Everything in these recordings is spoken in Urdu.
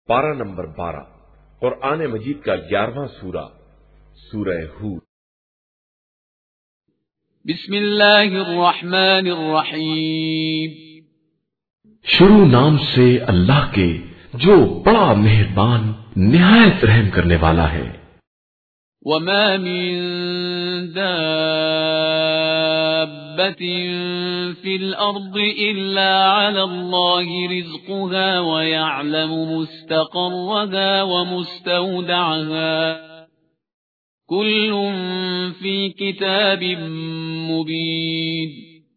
پارہ نمبر 12 قرآن مجید کا 11واں سورہ سورہ ہود۔ بسم اللہ الرحمن الرحیم۔ شروع نام سے اللہ کے جو بڑا مہربان نہایت رحم کرنے والا ہے۔ وما من دابة في الأرض إلا على الله رزقها ويعلم مستقرها ومستودعها كل في كتاب مبين۔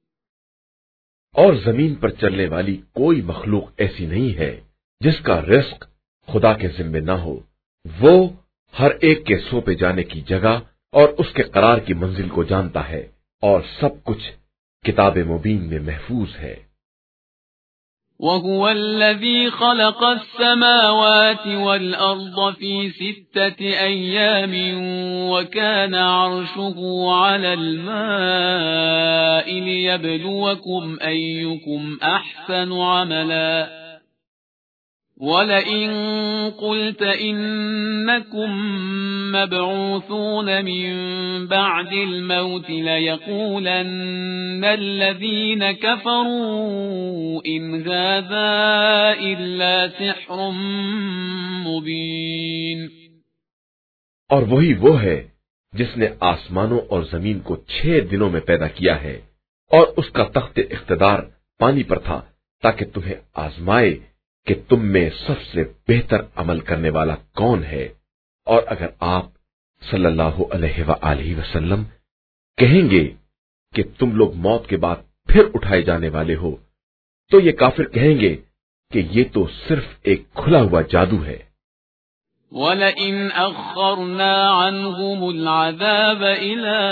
اور زمین پر چلنے والی کوئی مخلوق ایسی نہیں ہے جس کا رزق خدا کے ذمے نہ ہو۔ وہ ہر ایک کے سونپے جانے کی جگہ اور اس کے قرار کی منزل کو جانتا ہے، اور سب کچھ کتاب مبین میں محفوظ ہے۔ وَهُوَ الَّذِي خَلَقَ السَّمَاوَاتِ وَالْأَرْضَ فِي 6 أَيَّامٍ وَكَانَ عَرْشُهُ عَلَى الْمَاءِ لِيَبْلُوَكُمْ أَيُّكُمْ أَحْسَنُ عَمَلًا وَلَئِن قُلْتَ إِنَّكُمْ مَبْعُوثُونَ مِنْ بَعْدِ الْمَوْتِ لَيَقُولَنَّ الَّذِينَ كَفَرُوا إِنْ هَذَا إِلَّا سِحْرٌ مُبِينٌ۔ اور وہی وہ ہے جس نے آسمانوں اور زمین کو 6 دنوں میں پیدا کیا ہے، اور اس کا تخت اقتدار پانی پر تھا تاکہ تمہیں آزمائے کہ تم میں سب سے بہتر عمل کرنے والا کون ہے۔ اور اگر آپ صلی اللہ علیہ وآلہ وسلم کہیں گے کہ تم لوگ موت کے بعد پھر اٹھائے جانے والے ہو، تو یہ کافر کہیں گے کہ یہ تو صرف ایک کھلا ہوا جادو ہے۔ وَلَئِنْ أَخَّرْنَا عَنْهُمُ الْعَذَابَ إِلَىٰ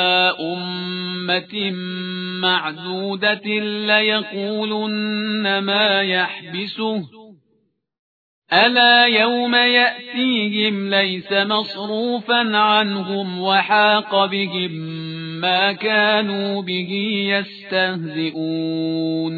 أُمَّةٍ مَّعْدُودَةٍ لَيَقُولُنَّ مَا يَحْبِسُهُ أَلَا يَوْمَ يَأْتِيهِمْ لَيْسَ مَصْرُوفًا عَنْهُمْ وَحَاقَ بِهِمْ مَا كَانُوا بِهِ يَسْتَهْزِئُونَ۔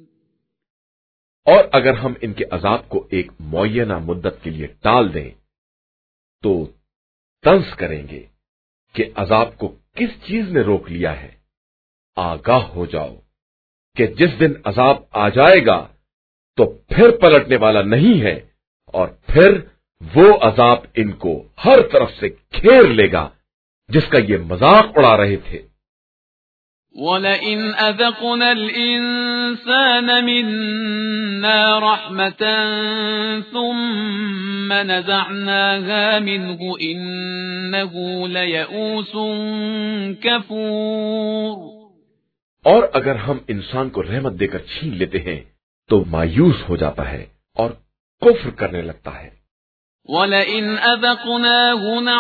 اور اگر ہم ان کے عذاب کو ایک معینہ مدت کے لیے ٹال دیں تو طنز کریں گے کہ عذاب کو کس چیز نے روک لیا ہے۔ آگاہ ہو جاؤ کہ جس دن عذاب آ جائے گا تو پھر پلٹنے والا نہیں ہے، اور پھر وہ عذاب ان کو ہر طرف سے گھیر لے گا جس کا یہ مذاق اڑا رہے تھے۔ وَلَئِنْ أَذَقْنَا الْإِنسَانَ مِنَّا رَحْمَةً ثُمَّ نَزَعْنَاهَا مِنْهُ إِنَّهُ لَيَئُوسٌ كَفُورٌ۔ اور اگر ہم انسان کو رحمت دے کر چھین لیتے ہیں تو مایوس ہو جاتا ہے اور کفر کرنے لگتا ہے۔ وَلَئِنْ أَذَقْنَاهُ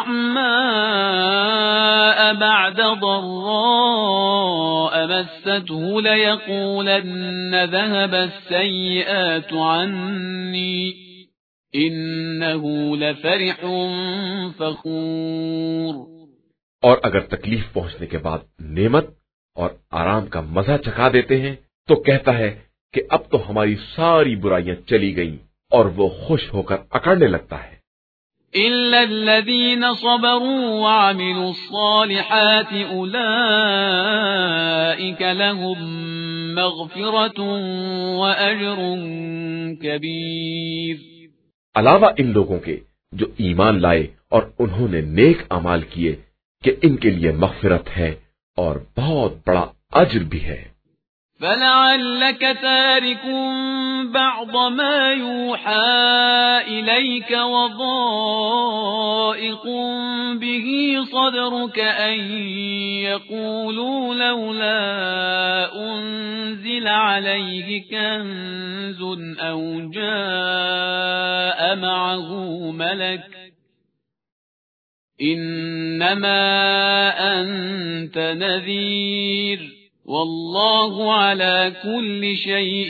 نَعْمَاءَ بَعْدَ ضَرَّاءَ مَسَّتْهُ لَيَقُولَنَّ ذَهَبَ السَّيِّئَاتُ عَنِّي إِنَّهُ لَفَرِحٌ فَخُورٌ۔ اور اگر تکلیف پہنچنے کے بعد نعمت اور آرام کا مزہ چکھا دیتے ہیں تو کہتا ہے کہ اب تو ہماری ساری برائیاں چلی گئیں، اور وہ خوش ہو کر اکڑنے لگتا ہے۔ إِلَّا الَّذِينَ صَبَرُوا وَعَمِلُوا الصَّالِحَاتِ أُولَئِكَ لَهُم مَّغْفِرَةٌ وَأَجْرٌ كَبِيرٌ۔ علاوہ ان لوگوں کے جو ایمان لائے اور انہوں نے نیک اعمال کیے کہ ان کے لیے مغفرت ہے اور بہت بڑا اجر بھی ہے۔ فَلَعَلَّكَ تَارِكٌ بَعْضَ مَا يُوحَىٰ إِلَيْكَ وَضَائِقٌ بِهِ صَدْرُكَ أَن يَقُولُوا لَوْلَا أُنزِلَ عَلَيْهِ كَنزٌ أَوْ جَاءَ مَعَهُ مَلَكٌ إِنَّمَا أَنتَ نَذِيرٌ وَاللَّهُ عَلَى كُلِّ شَيْءٍ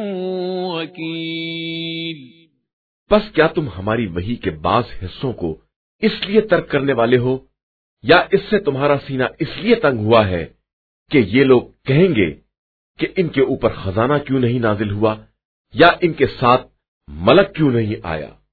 وَكِيلٌ۔ بس کیا تم ہماری وحی کے بعض حصوں کو اس لیے ترک کرنے والے ہو، یا اس سے تمہارا سینہ اس لیے تنگ ہوا ہے کہ یہ لوگ کہیں گے کہ ان کے اوپر خزانہ کیوں نہیں نازل ہوا، یا ان کے ساتھ ملک کیوں نہیں آیا؟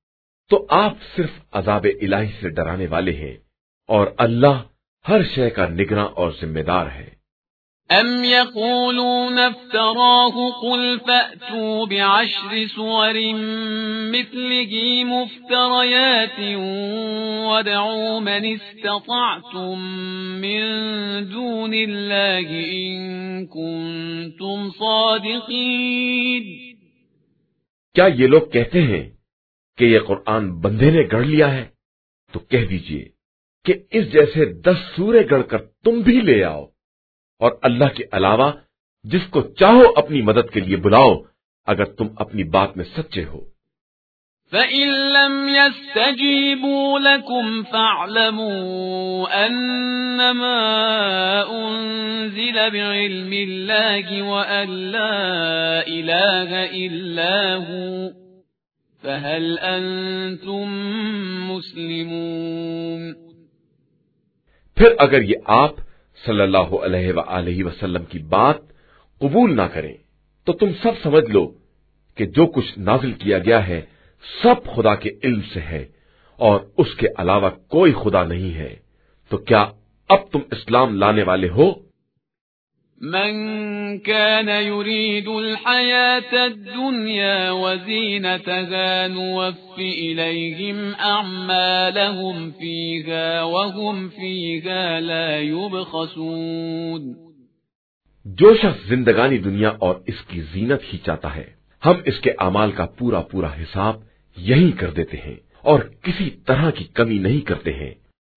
تو आप सिर्फ अज़ाब इलाही से डराने वाले हैं और अल्लाह हर शय का निगरां और जिम्मेदार है। أَمْ يَقُولُونَ افْتَرَاهُ قُلْ فَأْتُوا بِعَشْرِ سُوَرٍ مِثْلِهِ مُفْتَرَيَاتٍ وَادْعُوا مَنِ اسْتَطَعْتُم مِّن دُونِ اللَّهِ إِن كُنتُمْ صَادِقِينَ۔ क्या ये लोग कहते हैं کہ یہ قرآن بندے نے گڑھ لیا ہے؟ تو کہہ دیجئے کہ اس جیسے 10 سورے گڑھ کر تم بھی لے آؤ اور اللہ کے علاوہ جس کو چاہو اپنی مدد کے لیے بلاؤ اگر تم اپنی بات میں سچے ہو۔ فَإِن لَّمْ يَسْتَجِيبُوا لَكُمْ فَاعْلَمُوا أَنَّمَا أُنزِلَ بِعِلْمِ اللَّهِ وَأَن لَّا إِلَٰهَ إِلَّا هُوَ فَهَلْ أَنْتُمْ مُسْلِمُونَ۔ پھر اگر یہ آپ صلی اللہ علیہ وآلہ وسلم کی بات قبول نہ کریں تو تم سب سمجھ لو کہ جو کچھ نازل کیا گیا ہے سب خدا کے علم سے ہے اور اس کے علاوہ کوئی خدا نہیں ہے، تو کیا اب تم اسلام لانے والے ہو؟ من كان يريد الحياة الدنيا وزينتها نوف إليهم أعمالهم فيها وهم فيها لا يبخسون۔ جو شخص زندگانی دنیا اور اس کی زینت ہی چاہتا ہے ہم اس کے اعمال کا پورا پورا حساب یہی کر دیتے ہیں اور کسی طرح کی کمی نہیں کرتے ہیں۔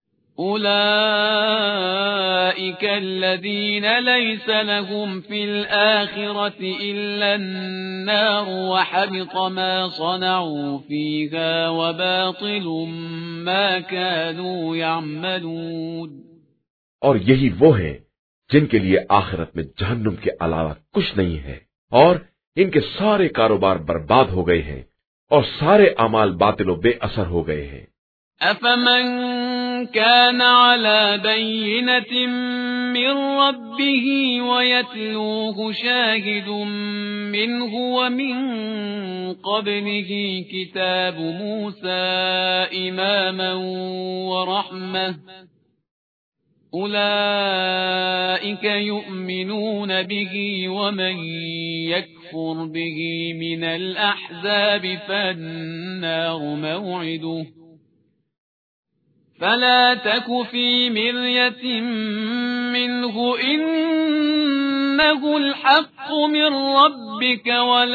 أولئك الذين ليس لهم في الآخرة إلا النار وحبط ما صنعوا فيها وباطل ما كانوا يعملون۔ اور یہی وہ ہیں جن کے لیے آخرت میں جہنم کے علاوہ کچھ نہیں ہے اور ان کے سارے کاروبار برباد ہو گئے ہیں اور سارے اعمال باطل و بے اثر ہو گئے ہیں۔ أفمن كان على بينة من ربه ويتلوه شاهد منه ومن قبله كتاب موسى إماما ورحمة أولئك يؤمنون به ومن يكفر به من الأحزاب فالنار موعده فلا تك في مرية منه إنه الحق من ربك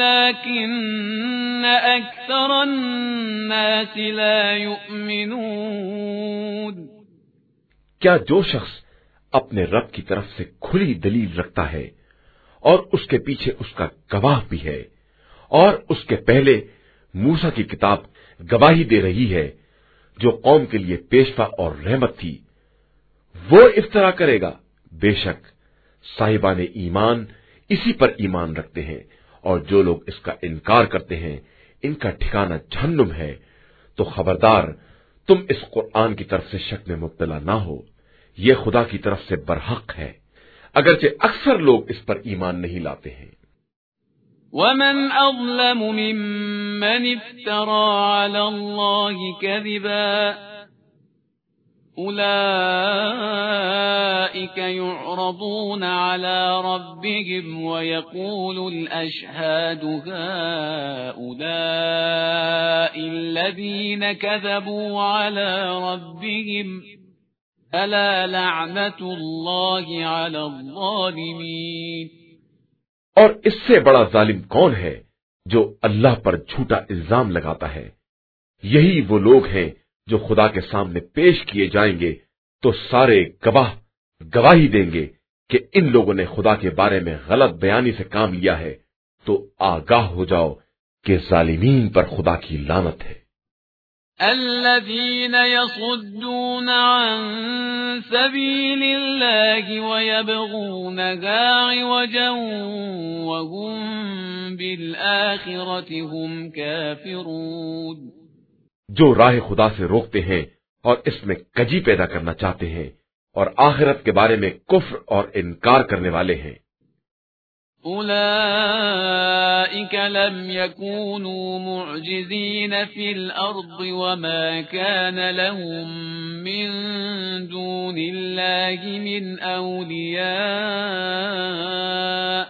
ولكن أكثر الناس لا يؤمنون۔ کیا جو شخص اپنے رب کی طرف سے کھلی دلیل رکھتا ہے اور اس کے پیچھے اس کا گواہ بھی ہے اور اس کے پہلے موسیٰ کی کتاب گواہی دے رہی ہے جو قوم کے لیے پیشوا اور رحمت تھی، وہ افترا کرے گا؟ بے شک صاحبان ایمان اسی پر ایمان رکھتے ہیں اور جو لوگ اس کا انکار کرتے ہیں ان کا ٹھکانہ جہنم ہے۔ تو خبردار تم اس قرآن کی طرف سے شک میں مبتلا نہ ہو، یہ خدا کی طرف سے برحق ہے، اگرچہ اکثر لوگ اس پر ایمان نہیں لاتے ہیں۔ ومن أظلم ممن افترى على الله كذبا أولئك يعرضون على ربهم ويقول الأشهاد هؤلاء الذين كذبوا على ربهم ألا لعنة الله على الظالمين۔ اور اس سے بڑا ظالم کون ہے جو اللہ پر جھوٹا الزام لگاتا ہے؟ یہی وہ لوگ ہیں جو خدا کے سامنے پیش کیے جائیں گے تو سارے گواہ گواہی دیں گے کہ ان لوگوں نے خدا کے بارے میں غلط بیانی سے کام لیا ہے، تو آگاہ ہو جاؤ کہ ظالمین پر خدا کی لعنت ہے۔ الذين يصدون عن سبيل الله ويبغونها عوجا وهم بالآخرة هم كافرون۔ جو راہ خدا سے روکتے ہیں اور اس میں کجی پیدا کرنا چاہتے ہیں اور آخرت کے بارے میں کفر اور انکار کرنے والے ہیں۔ أولئك لم يكونوا معجزين في الأرض وما كان لهم من دون الله من أولياء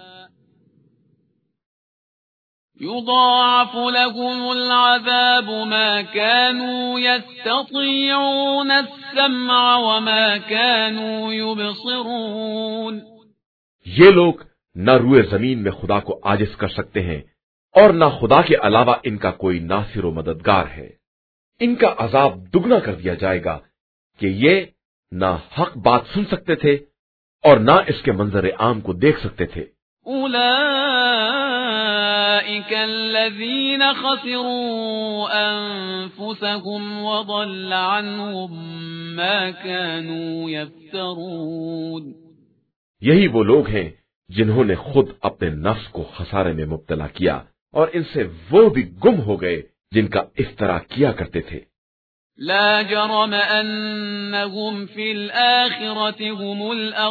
يضاعف لهم العذاب ما كانوا يستطيعون السمع وما كانوا يبصرون. یہ لوگ نہ روئے زمین میں خدا کو عاجز کر سکتے ہیں اور نہ خدا کے علاوہ ان کا کوئی ناصر و مددگار ہے. ان کا عذاب دگنا کر دیا جائے گا کہ یہ نہ حق بات سن سکتے تھے اور نہ اس کے منظر عام کو دیکھ سکتے تھے. أولئك الذين خسروا أنفسهم وضل عنهم ما كانوا يفترون. یہی وہ لوگ ہیں جنہوں نے خود اپنے نفس کو خسارے میں مبتلا کیا اور ان سے وہ بھی گم ہو گئے جن کا افترا کیا کرتے تھے. لا جرم أنهم في الآخرة هم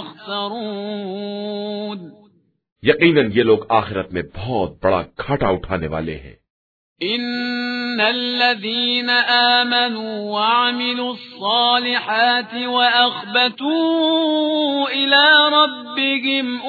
الأخسرون. یقیناً یہ لوگ آخرت میں بہت بڑا گھاٹا اٹھانے والے ہیں. إن الذين آمنوا وعملوا الصالحات وأخبتوا إلى ربهم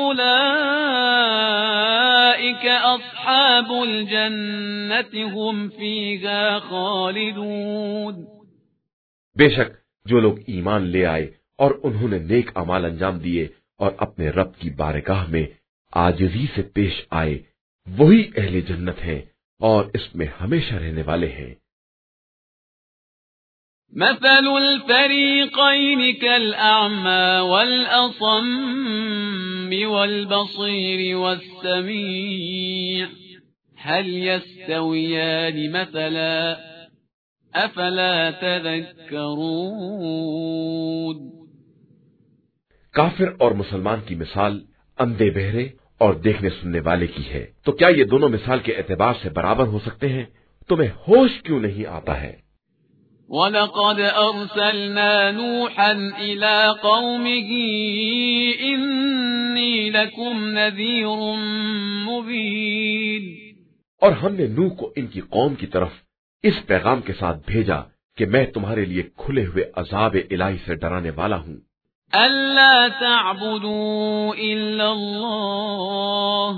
أولئك أصحاب الجنة هم فيها خالدون. بے شک جو لوگ ایمان لے آئے اور انہوں نے نیک اعمال انجام دیے اور اپنے رب کی بارگاہ میں عاجزی سے پیش آئے وہی اہل جنت ہیں اور اس میں ہمیشہ رہنے والے ہیں. مثل الفريقين كالأعمى والأصم والبصير والسميع هل يستويان مثلا أفلا تذكرون. کافر اور مسلمان کی مثال اندھے بہرے اور دیکھنے سننے والے کی ہے، تو کیا یہ دونوں مثال کے اعتبار سے برابر ہو سکتے ہیں؟ تمہیں ہوش کیوں نہیں آتا ہے؟ وَلَقَدْ أَرْسَلْنَا نُوحًا إِلَىٰ قَوْمِهِ إِنِّي لَكُمْ نَذِيرٌ مُّبِينٌ. اور ہم نے نوح کو ان کی قوم کی طرف اس پیغام کے ساتھ بھیجا کہ میں تمہارے لیے کھلے ہوئے عذاب الہی سے ڈرانے والا ہوں. أَلَّا تَعْبُدُوا إِلَّا اللَّهَ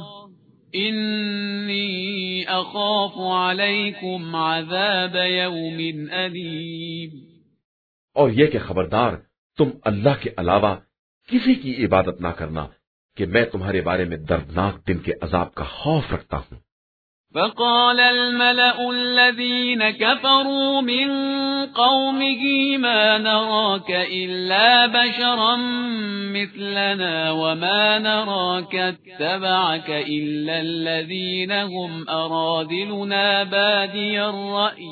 إِنِّي أَخَافُ عَلَيْكُمْ عَذَابَ يَوْمٍ أَلِيمٍ. اور یہ کہ خبردار تم اللہ کے علاوہ کسی کی عبادت نہ کرنا کہ میں تمہارے بارے میں دردناک دن کے عذاب کا خوف رکھتا ہوں. فقال الملأ الذين كفروا من قومه ما نراك إلا بشرا مثلنا وما نراك اتبعك إلا الذين هم أرادلنا بادي الرأي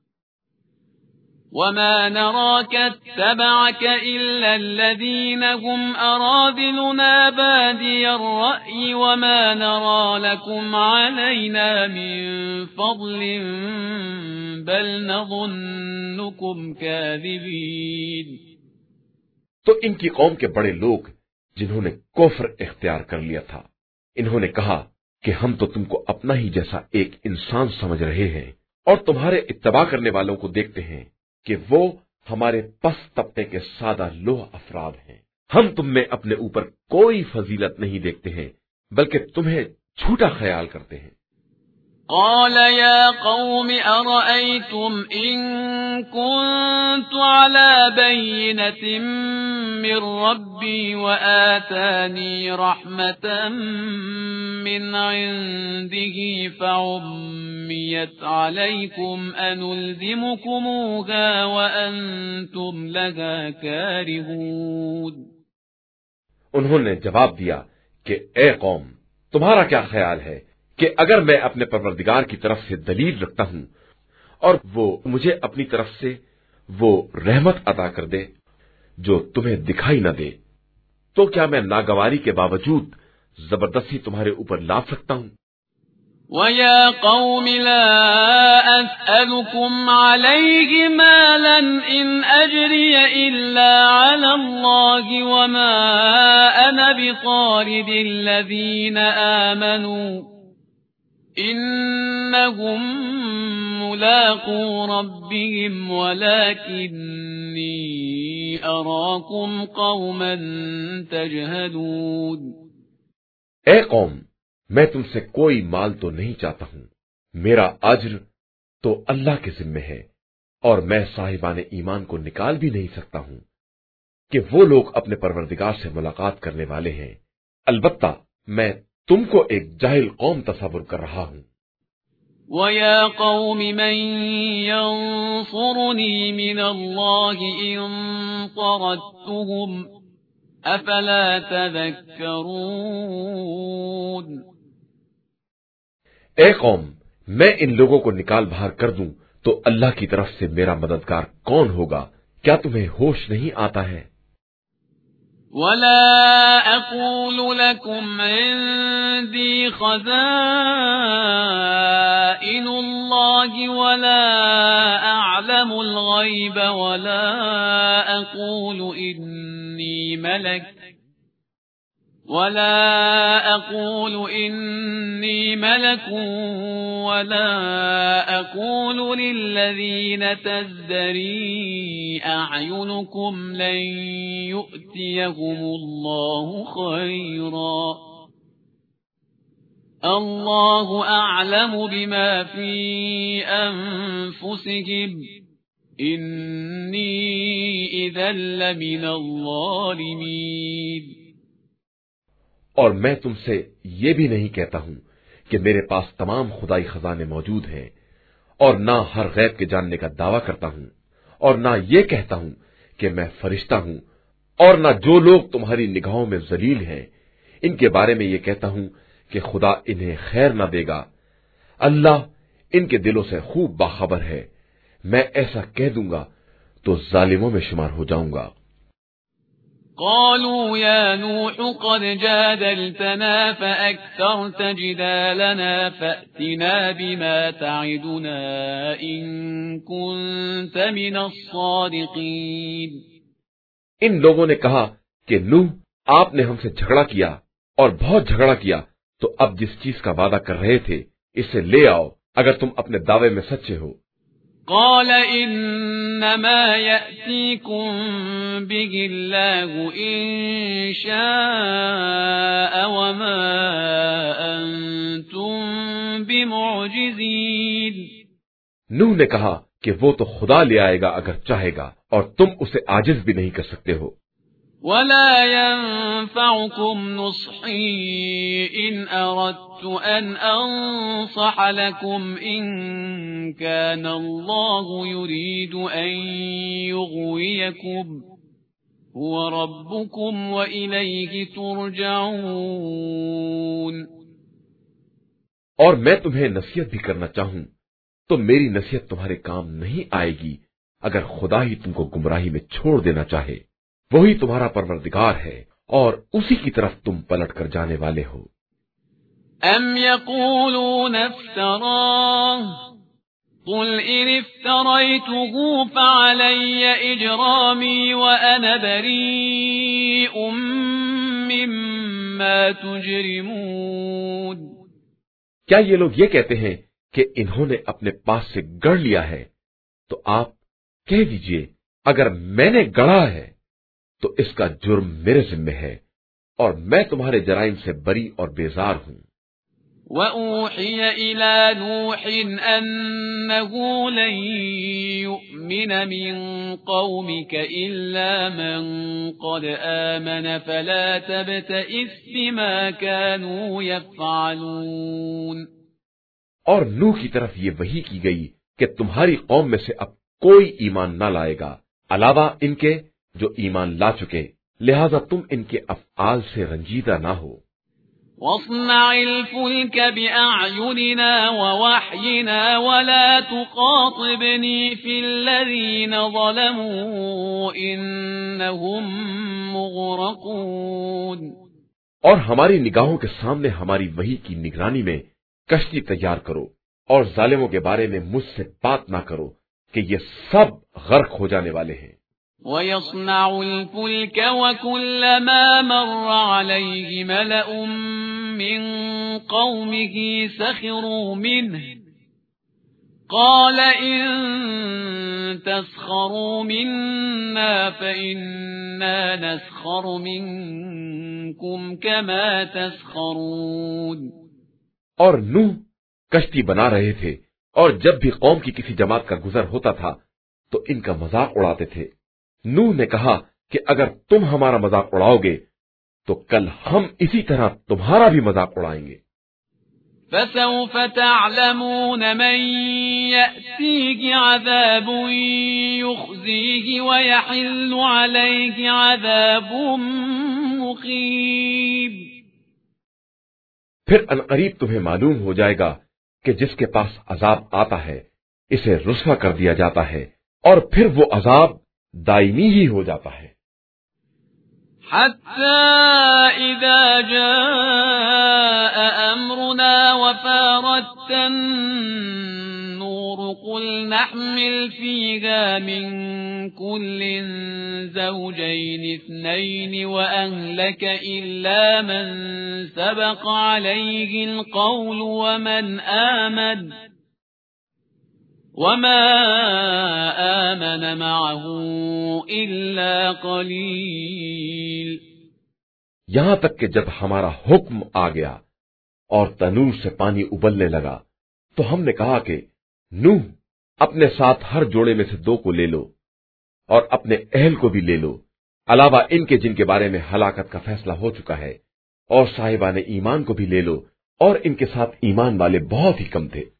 وما نراك اتبعك إلا الذين هم أرادلنا بادي الرأي وما نرى لكم علينا من فضل بل نظنكم كاذبين. تو ان کی قوم کے بڑے لوگ جنہوں نے کفر اختیار کر لیا تھا انہوں نے کہا کہ ہم تو تم کو اپنا ہی جیسا ایک انسان سمجھ رہے ہیں اور تمہارے اتباع کرنے والوں کو دیکھتے ہیں کہ وہ ہمارے پست طبقے کے سادہ لوح افراد ہیں. ہم تم میں اپنے اوپر کوئی فضیلت نہیں دیکھتے ہیں بلکہ تمہیں جھوٹا خیال کرتے ہیں. قال يا قوم أرأيتم إن كنت على بينة من ربي وآتاني رحمة من عنده فعميت عليكم أنلزمكموها وأنتم لها كارهون. انہوں نے جواب دیا کہ اے قوم تمہارا کیا خیال ہے کہ اگر میں اپنے پروردگار کی طرف سے دلیل رکھتا ہوں اور وہ مجھے اپنی طرف سے وہ رحمت عطا کر دے جو تمہیں دکھائی نہ دے تو کیا میں ناگواری کے باوجود زبردستی تمہارے اوپر لاد سکتا ہوں؟ وَيَا قَوْمِ لَا أَسْأَلُكُمْ عَلَيْهِ مَالًا إِنْ أَجْرِيَ إِلَّا عَلَى اللَّهِ وَمَا أَنَا بِطَارِدِ الَّذِينَ آمَنُوا إِنَّهُمْ مُلَاقُو رَبِّهِمْ وَلَكِنِّي أَرَاكُمْ قَوْمًا تَجْهَلُونَ۔ اے قوم، میں تم سے کوئی مال تو نہیں چاہتا ہوں، میرا اجر تو اللہ کے ذمہ ہے، اور میں صاحبان ایمان کو نکال بھی نہیں سکتا ہوں کہ وہ لوگ اپنے پروردگار سے ملاقات کرنے والے ہیں، البتہ میں تم کو ایک جاہل قوم تصور کر رہا ہوں۔ وَيَا قَوْمِ مَن يَنصُرُنِي مِنَ اللَّهِ إِن طَرَدتُّهُمْ أَفَلَا تَذَكَّرُونَ۔ اے قوم، میں ان لوگوں کو نکال باہر کر دوں تو اللہ کی طرف سے میرا مددگار کون ہوگا؟ کیا تمہیں ہوش نہیں آتا ہے؟ وَلَا أَقُولُ لَكُمْ عِندِي خَزَائِنُ اللَّهِ وَلَا أَعْلَمُ الْغَيْبَ وَلَا أَقُولُ إِنِّي مَلَكٌ وَلَا أَقُولُ لِلَّذِينَ تَزْدَرِي أَعْيُنُكُمْ لَن يُؤْتِيَهُمُ اللَّهُ خَيْرًا اللَّهُ أَعْلَمُ بِمَا فِي أَنفُسِهِمْ إِنِّي إِذًا لَّمِنَ الظَّالِمِينَ۔ اور میں تم سے یہ بھی نہیں کہتا ہوں کہ میرے پاس تمام خدائی خزانے موجود ہیں، اور نہ ہر غیب کے جاننے کا دعویٰ کرتا ہوں، اور نہ یہ کہتا ہوں کہ میں فرشتہ ہوں، اور نہ جو لوگ تمہاری نگاہوں میں ذلیل ہیں ان کے بارے میں یہ کہتا ہوں کہ خدا انہیں خیر نہ دے گا۔ اللہ ان کے دلوں سے خوب باخبر ہے، میں ایسا کہہ دوں گا تو ظالموں میں شمار ہو جاؤں گا۔ قالوا يا نوح قد جادلتنا فأكثرت جدالنا فأتنا بما تعدنا إن كنت من الصادقين۔ ان لوگوں نے کہا کہ نوح، آپ نے ہم سے جھگڑا کیا اور بہت جھگڑا کیا، تو اب جس چیز کا وعدہ کر رہے تھے اسے لے آؤ اگر تم اپنے دعوے میں سچے ہو۔ قال إنما يأتيكم به الله إن شاء وما أنتم بمعجزين۔ نوح نے کہا کہ وہ تو خدا لے آئے گا اگر چاہے گا، اور تم اسے عاجز بھی نہیں کر سکتے ہو۔ ولا ينفعكم نصحي إن أردت أن أنصح لكم إن كان الله يريد أن يغويكم هو ربكم وإليه ترجعون۔ اور میں تمہیں نصیحت بھی کرنا چاہوں تو میری نصیحت تمہارے کام نہیں آئے گی اگر خدا ہی تم کو گمراہی میں چھوڑ دینا چاہے۔ وہی تمہارا پروردگار ہے اور اسی کی طرف تم پلٹ کر جانے والے ہو۔ ام یقولون افتراه قل ان افتریته فعلی اجرامی وانا بریء مما تجرمون۔ کیا یہ لوگ یہ کہتے ہیں کہ انہوں نے اپنے پاس سے گڑھ لیا ہے؟ تو آپ کہہ دیجئے اگر میں نے گڑھا ہے تو اس کا جرم میرے ذمہ ہے، اور میں تمہارے جرائم سے بری اور بیزار ہوں۔ وَأُوحِيَ إِلَى نُوحٍ أَنَّهُ لَن يُؤْمِنَ مِن قَوْمِكَ إِلَّا مَن قَدْ آمَنَ فَلَا تَبْتَئِسْ بِمَا كَانُوا يَفْعَلُونَ۔ اور نوح کی طرف یہ وحی کی گئی کہ تمہاری قوم میں سے اب کوئی ایمان نہ لائے گا علاوہ ان کے جو ایمان لا چکے، لہذا تم ان کے افعال سے رنجیدہ نہ ہو۔ وَاصْنَعِ الْفُلْكَ بِأَعْيُنِنَا وَوَحْيِنَا وَلَا تُخَاطِبْنِي فِي الَّذِينَ ظَلَمُوا إِنَّهُمْ مُغْرَقُونَ۔ اور ہماری نگاہوں کے سامنے ہماری وحی کی نگرانی میں کشتی تیار کرو اور ظالموں کے بارے میں مجھ سے بات نہ کرو کہ یہ سب غرق ہو جانے والے ہیں۔ وَيَصْنَعُ الْفُلْكَ وَكُلَّمَا مَرَّ عَلَيْهِ مَلَأٌ مِّن قَوْمِهِ سَخِرُوا مِنْهُ قَالَ إِن تَسْخَرُوا مِنَّا فَإِنَّا نَسْخَرُ مِنكُمْ كَمَا تَسْخَرُونَ۔ اور نوح کشتی بنا رہے تھے، اور جب بھی قوم کی کسی جماعت کا گزر ہوتا تھا تو ان کا مذاق اڑاتے تھے۔ نوح نے کہا کہ اگر تم ہمارا مذاق اڑاؤ گے تو کل ہم اسی طرح تمہارا بھی مذاق اڑائیں گے۔ فَسَوْفَ تَعْلَمُونَ مَن يَأْتِيهِ عَذَابٌ يُخْزِيهِ وَيَحِلُّ عَلَيْهِ عَذَابٌ مُقِيمٌ۔ پھر عنقریب تمہیں معلوم ہو جائے گا کہ جس کے پاس عذاب آتا ہے اسے رسوا کر دیا جاتا ہے، اور پھر وہ عذاب دائمی ہی ہو جاتا ہے۔ حَتَّى إِذَا جَاءَ أَمْرُنَا وَفَارَتِ النُّورُ قُلْ نَحْمِلُ فِيهَا مِن كُلٍّ زَوْجَيْنِ اثْنَيْنِ وَأَهْلَكَ إِلَّا مَن سَبَقَ عَلَيْهِ الْقَوْلُ وَمَنْ آمَنَ وَمَا آمَنَ مَعَهُ إِلَّا قَلِيلٌ۔ یہاں تک کہ جب ہمارا حکم آ گیا اور تنور سے پانی ابلنے لگا تو ہم نے کہا کہ نوح اپنے ساتھ ہر جوڑے میں سے 2 کو لے لو اور اپنے اہل کو بھی لے لو، علاوہ ان کے جن کے بارے میں ہلاکت کا فیصلہ ہو چکا ہے، اور صاحبان ایمان کو بھی لے لو، اور ان کے ساتھ ایمان والے بہت ہی کم تھے۔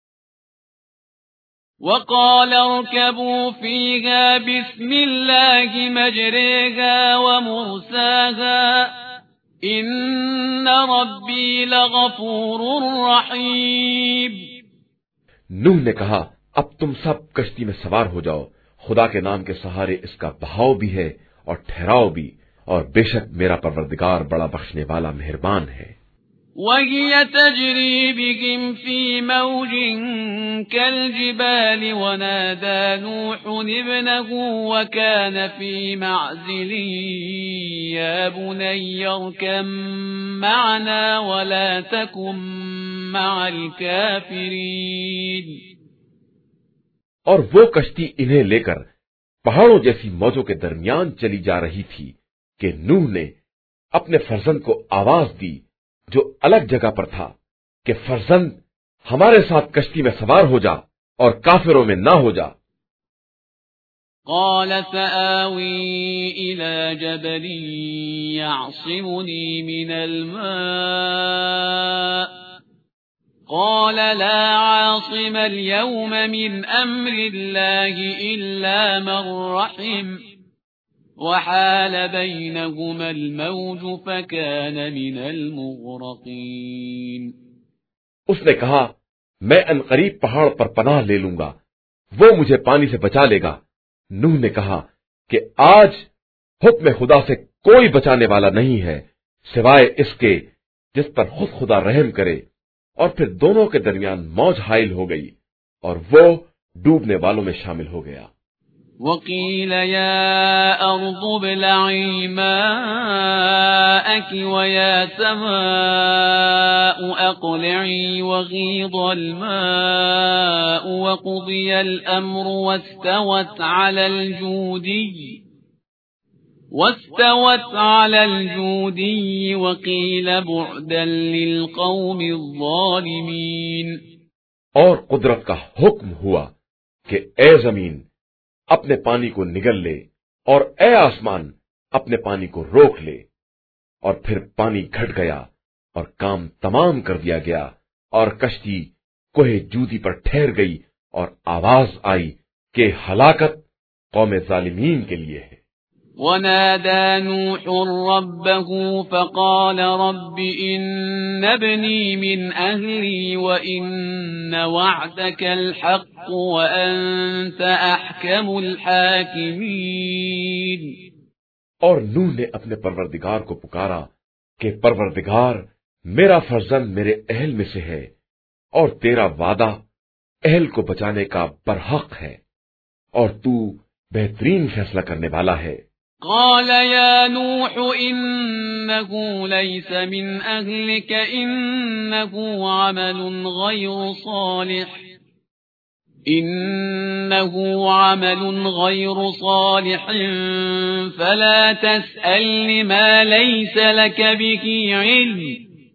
وَقَالَ ارْكَبُوا فِيهَا بِسْمِ اللَّهِ مَجْرَاهَا وَمُرْسَاهَا إِنَّ رَبِّي لَغَفُورٌ رَّحِيمٌ۔ نوح نے کہا اب تم سب کشتی میں سوار ہو جاؤ، خدا کے نام کے سہارے اس کا بہاؤ بھی ہے اور ٹھہراؤ بھی، اور بے شک میرا پروردگار بڑا بخشنے والا مہربان ہے۔ وَهِيَ تَجْرِي بِهِمْ فِي مَوْجٍ كَالْجِبَالِ وَنَادَى نُوحٌ ابْنَهُ وَكَانَ فِي مَعْزِلٍ يَا بُنَيَّ ارْكَب مَّعَنَا وَلَا تَكُن مَّعَ الْكَافِرِينَ۔ اور وہ کشتی انہیں لے کر پہاڑوں جیسی موجوں کے درمیان چلی جا رہی تھی کہ نوح نے اپنے فرزند کو آواز دی جو الگ جگہ پر تھا کہ فرزند ہمارے ساتھ کشتی میں سوار ہو جا اور کافروں میں نہ ہو جا۔ قال سآوي إلى جبل يعصمني من الماء قال لا عاصم اليوم من أمر الله إلا من رحم وحال بينهما الموج فكان من المغرقين۔ اس نے کہا میں عنقریب پہاڑ پر پناہ لے لوں گا، وہ مجھے پانی سے بچا لے گا۔ نوح نے کہا کہ آج حکم خدا سے کوئی بچانے والا نہیں ہے سوائے اس کے جس پر خود خدا رحم کرے، اور پھر دونوں کے درمیان موج حائل ہو گئی اور وہ ڈوبنے والوں میں شامل ہو گیا۔ وَقِيلَ يَا أَرْضُ ابْلَعِي مَاءَكِ وَيَا سَمَاءُ أَقْلِعِي وَغِيضَ الْمَاءُ وَقُضِيَ الْأَمْرُ وَاسْتَوَتْ عَلَى الْجُودِيِّ وَقِيلَ بُعْدًا لِلْقَوْمِ الظَّالِمِينَ۔ اور قدرت کا حکم ہوا کہ اے زمین اپنے پانی کو نگل لے اور اے آسمان اپنے پانی کو روک لے، اور پھر پانی گھٹ گیا اور کام تمام کر دیا گیا، اور کشتی کوہ جودی پر ٹھہر گئی، اور آواز آئی کہ ہلاکت قوم ظالمین کے لیے ہے۔ وَنَادَى نُوحٌ رَبَّهُ فَقَالَ رَبِّ إِنَّ ابْنِي مِنْ أَهْلِي وَإِنَّ وَعْدَكَ الْحَقُّ وَأَنْتَ أَحْكَمُ الْحَاكِمِينَ۔ اور نوح نے اپنے پروردگار کو پکارا کہ پروردگار میرا فرزند میرے اہل میں سے ہے اور तेरा वादा अहल को बचाने का बरहक है और तू बेहतरीन फैसला करने वाला है। قال يا نوح إنه ليس من أهلك إنه عمل غير صالح فلا تسألني ما ليس لك به علم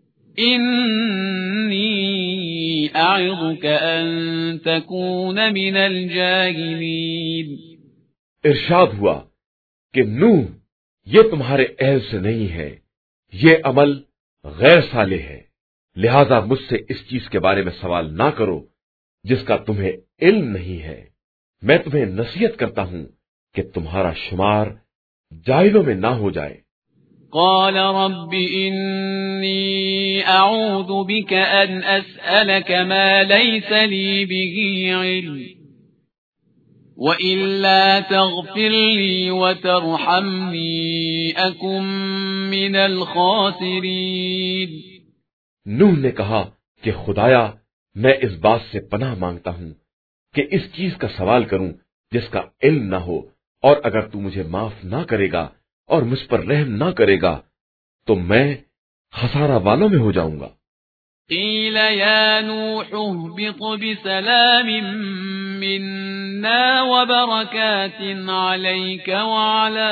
إني أعظك أن تكون من الجاهلين۔ ارشاد ہوا کہ نوح یہ تمہارے اہل سے نہیں ہے، یہ عمل غیر صالح ہے، لہذا مجھ سے اس چیز کے بارے میں سوال نہ کرو جس کا تمہیں علم نہیں ہے۔ میں تمہیں نصیحت کرتا ہوں کہ تمہارا شمار جاہلوں میں نہ ہو جائے۔ قال رب إني أعوذ بك أن أسألك ما ليس لي به علم وإلا تغفر لي وترحمني أكن من الخاسرين۔ نوح نے کہا کہ خدایا میں اس بات سے پناہ مانگتا ہوں کہ اس چیز کا سوال کروں جس کا علم نہ ہو، اور اگر تو مجھے معاف نہ کرے گا اور مجھ پر رحم نہ کرے گا تو میں خسارہ والوں میں ہو جاؤں گا۔ قیل یا نوح اهبط بسلام منا وبرکات علیک وعلی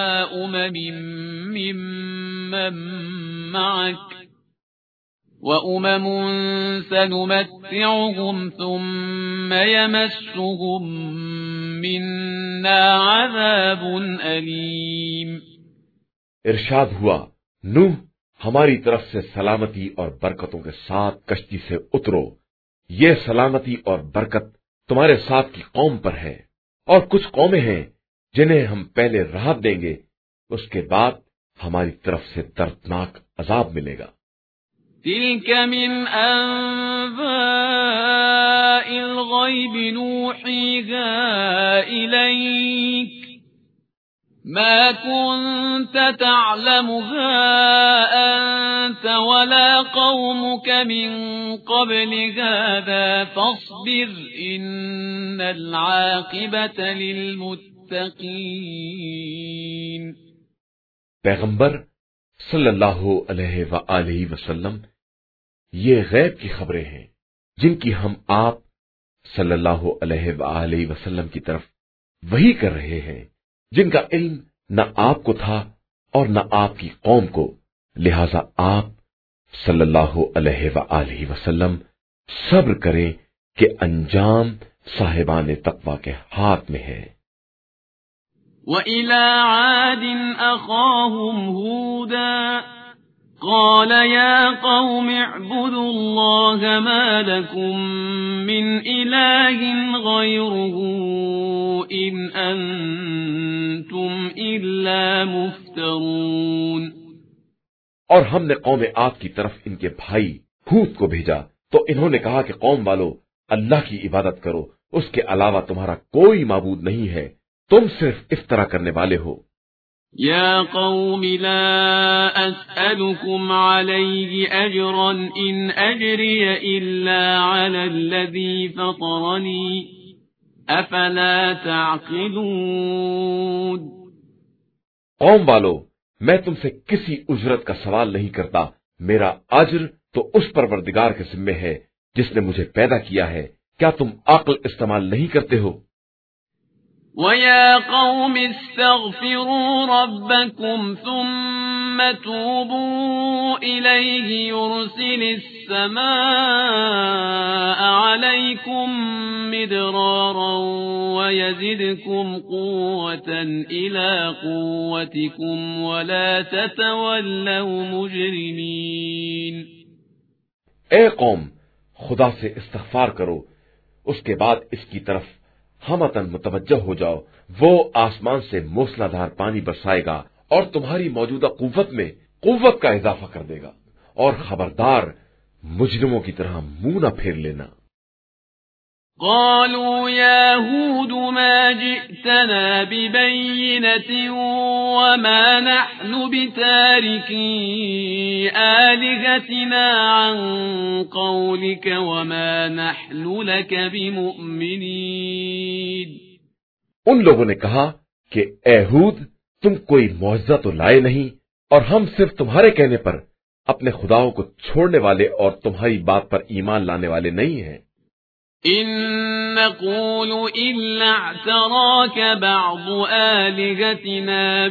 ممن معک وأمم سنمتعهم ثم يمسهم منا عذاب أليم۔ ارشاد ہوا نوح ہماری طرف سے سلامتی اور برکتوں کے ساتھ کشتی سے اترو، یہ سلامتی اور برکت تمہارے ساتھ کی قوم پر ہے، اور کچھ قومیں ہیں جنہیں ہم پہلے راحت دیں گے، اس کے بعد ہماری طرف سے دردناک عذاب ملے گا۔ تلك من أنباء الغيب نوحيها إليك ما كنت تعلمها أنت ولا قومك من قبل هذا فاصبر إن العاقبة للمتقين۔ پیغمبر صلی اللہ علیہ وآلہ وسلم یہ غیب کی خبریں ہیں جن کی ہم آپ صلی اللہ علیہ وآلہ وسلم کی طرف وحی کر رہے ہیں، جن کا علم نہ آپ کو تھا اور نہ آپ کی قوم کو، لہذا آپ صلی اللہ علیہ وآلہ وسلم صبر کریں کہ انجام صاحبان تقوی کے ہاتھ میں ہے۔ وَإِلَى عَادٍ أَخَاهُمْ هُودًا قَالَ يَا قَوْمِ اعْبُدُوا اللَّهَ مَا لَكُمْ مِنْ إِلَٰهٍ غَيْرُهُ إِنْ أَنْتُمْ إِلَّا مُفْتَرُونَ۔ اور ہم نے قوم عاد کی طرف ان کے بھائی ہود کو بھیجا تو انہوں نے کہا کہ قوم والو اللہ کی عبادت کرو، اس کے علاوہ تمہارا کوئی معبود نہیں ہے، تم صرف افطرا کرنے والے ہو۔ یا قوم لا اسألكم علیہ اجرا ان اجری الا علی الذی فطرنی افلا تعقلون۔ قوم والو میں تم سے کسی اجرت کا سوال نہیں کرتا، میرا اجر تو اس پروردگار کے ذمہ ہے جس نے مجھے پیدا کیا ہے، کیا تم عقل استعمال نہیں کرتے ہو؟ وَيَا قَوْمِ اسْتَغْفِرُوا رَبَّكُمْ ثُمَّ تُوبُوا إِلَيْهِ يُرْسِلِ السَّمَاءَ عَلَيْكُمْ مِدْرَارًا وَيَزِدْكُمْ قُوَّةً إِلَى قُوَّتِكُمْ وَلَا تَتَوَلَّوْا مُجْرِمِينَ۔ اے قوم خدا سے استغفار کرو، اس کے بعد اس کی طرف ہمتن متوجہ ہو جاؤ، وہ آسمان سے موسلا دھار پانی برسائے گا اور تمہاری موجودہ قوت میں قوت کا اضافہ کر دے گا، اور خبردار مجرموں کی طرح منہ نہ پھیر لینا۔ قالوا يا هود ما جئتنا ببينة وما نحن بتاركي آلهتنا عن قولك وما نحن لك بمؤمنين. ان لوگوں نے کہا کہ اے ہود، تم کوئی معجزہ تو لائے نہیں، اور ہم صرف تمہارے کہنے پر اپنے خداؤں کو چھوڑنے والے اور تمہاری بات پر ایمان لانے والے نہیں ہیں. إن نقول إلا اعتراك بعض آلهتنا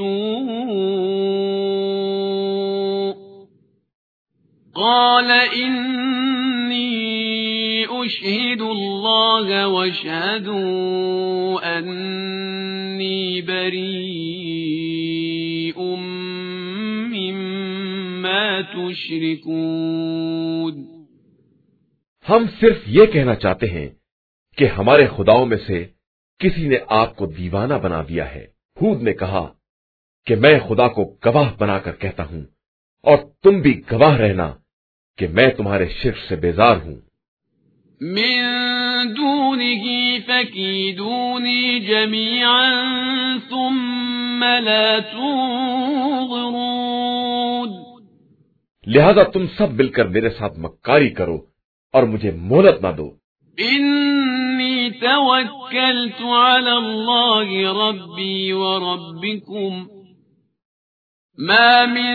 بسوء قال إني أشهد الله واشهدوا أني بريء مما تشركون. ہم صرف یہ کہنا چاہتے ہیں کہ ہمارے خداؤں میں سے کسی نے آپ کو دیوانہ بنا دیا ہے. ہود نے کہا کہ میں خدا کو گواہ بنا کر کہتا ہوں اور تم بھی گواہ رہنا کہ میں تمہارے شرک سے بیزار ہوں. من دونه فكيدوني جميعا ثم لا تنظرون. لہذا تم سب مل کر میرے ساتھ مکاری کرو اور مجھے مہلت نہ دو. انی توکلت علی اللہ ربی وربکم ما من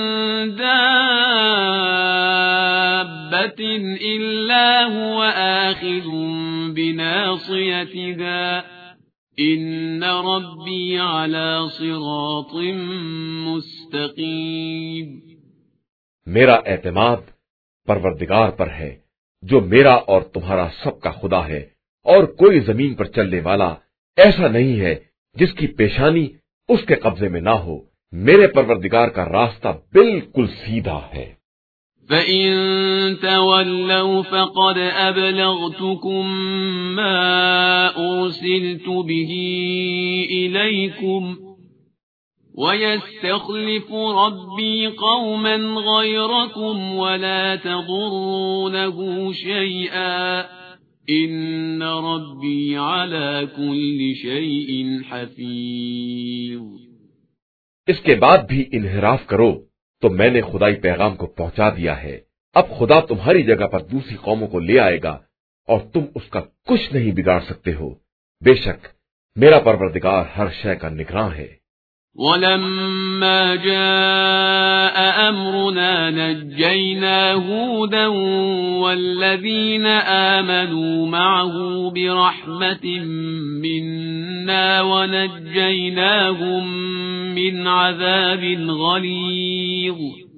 دابة الا هو آخذ بناصیتها ان ربی علی صراط مستقیم. میرا اعتماد پروردگار پر ہے جو میرا اور تمہارا سب کا خدا ہے، اور کوئی زمین پر چلنے والا ایسا نہیں ہے جس کی پیشانی اس کے قبضے میں نہ ہو. میرے پروردگار کا راستہ بالکل سیدھا ہے. فَإِن تَوَلَّوْا فَقَدْ أَبْلَغْتُكُم مَّا أُرْسِلْتُ بِهِ إِلَيْكُمْ وَيَسْتَخْلِفُ رَبِّي قَوْمًا غَيْرَكُمْ وَلَا تَضُرُّونَهُ شَيْئًا إِنَّ رَبِّي عَلَى كُلِّ شَيْءٍ حَفِيظٌ. اس کے بعد بھی انحراف کرو تو میں نے خدائی پیغام کو پہنچا دیا ہے. اب خدا تمہاری جگہ پر دوسری قوموں کو لے آئے گا اور تم اس کا کچھ نہیں بگاڑ سکتے ہو. بے شک میرا پروردگار ہر شے کا نگراں ہے. وَلَمَّا جَاءَ أَمْرُنَا نَجَّيْنَا هُودًا وَالَّذِينَ آمَنُوا مَعَهُ بِرَحْمَةٍ مِنَّا وَنَجَّيْنَاهُمْ مِنْ عَذَابٍ غَلِيظٍ.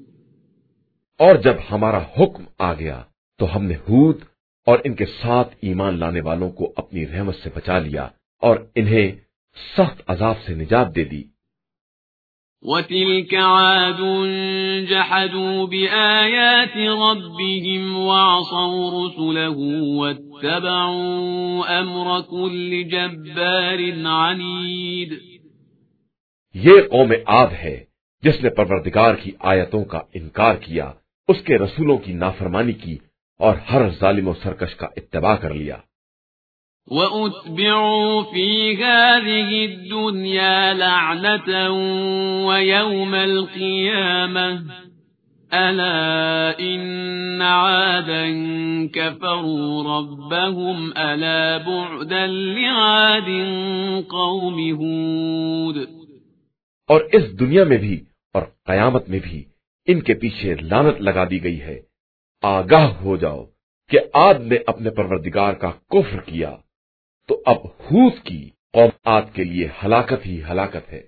اور جب ہمارا حکم آ گیا تو ہم نے ہود اور ان کے ساتھ ایمان لانے والوں کو اپنی رحمت سے بچا لیا اور انہیں سخت عذاب سے نجات دے دی. وَتِلْكَ عَادٌ جَحَدُوا بِآيَاتِ رَبِّهِمْ وَعَصَوْا رُسُلَهُ وَاتَّبَعُوا أَمْرَ كُلِّ جَبَّارٍ عَنِيدٍ. یہ قوم عاد ہے جس نے پروردگار کی آیتوں کا انکار کیا، اس کے رسولوں کی نافرمانی کی اور ہر ظالم و سرکش کا اتباع کر لیا. وَأُتْبِعُوا فِي هَذِهِ الدُّنْيَا لَعْنَةً وَيَوْمَ الْقِيَامَةِ أَلَا إِنَّ عَادًا كَفَرُوا رَبَّهُمْ أَلَا بُعْدًا لِعَادٍ قَوْمِ هُودٍ. اور اس دنیا میں بھی اور قیامت میں بھی ان کے پیچھے لعنت لگا دی گئی ہے. آگاہ ہو جاؤ کہ عاد نے اپنے پروردگار کا کفر کیا، تو اب ہود کی قوم عاد کے لیے ہلاکت ہی ہلاکت ہے.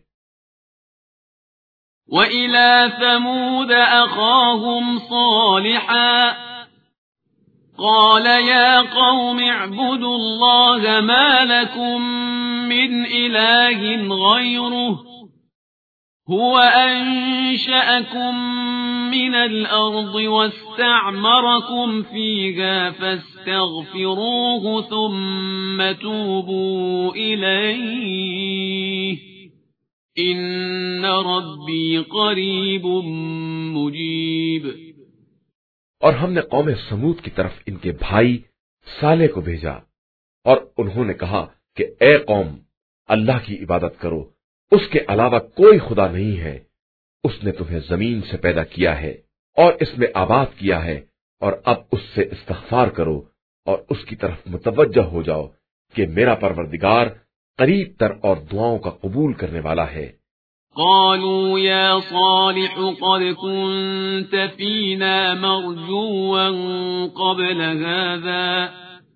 وَإِلَى ثَمُودَ أَخَاهُمْ صَالِحًا قَالَ يَا قَوْمِ اعْبُدُوا اللَّهَ مَا لَكُمْ مِنْ إِلَٰهٍ غَيْرُهُ هُوَ أَنشَأَكُم مِّنَ الْأَرْضِ وَاسْتَعْمَرَكُمْ فِيهَا فَاسْتَغْفِرُوهُ ثُمَّ تُوبُوا إِلَيْهِ إِنَّ رَبِّي قَرِيبٌ مُجِيبٌ. اور ہم نے قوم سمود کی طرف ان کے بھائی صالح کو بھیجا. اور انہوں نے کہا کہ اے قوم، اللہ کی عبادت کرو، اس کے علاوہ کوئی خدا نہیں ہے۔ اس نے تمہیں زمین سے پیدا کیا ہے اور اس میں آباد کیا ہے، اور اب اس سے استغفار کرو اور اس کی طرف متوجہ ہو جاؤ کہ میرا پروردگار قریب تر اور دعاؤں کا قبول کرنے والا ہے۔ قالوا يا صالح قد كنت فينا مرجوا قبل هذا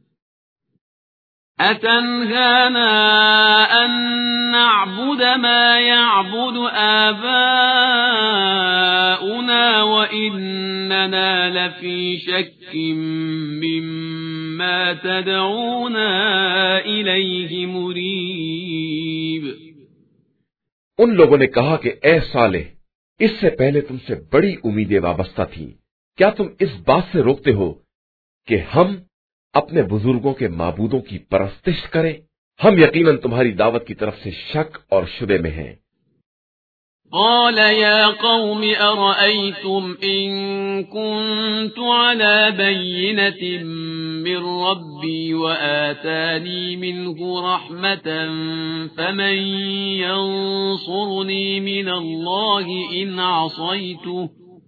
أتنهانا أن نعبد ما يعبد آباؤنا وإننا لفي شك مما تدعونا إليه مريب۔ ان لوگوں نے کہا کہ اے صالح، اس سے پہلے تم سے بڑی امیدیں وابستہ تھیں، کیا تم اس بات سے روکتے ہو کہ ہم اپنے بزرگوں کے معبودوں کی پرستش کریں؟ ہم یقیناً تمہاری دعوت کی طرف سے شک اور شبے میں ہیں۔ قال يا قوم أرأيتم إن كنت على بينة من ربي وآتاني منه رحمة فمن ينصرني من الله إن عصيته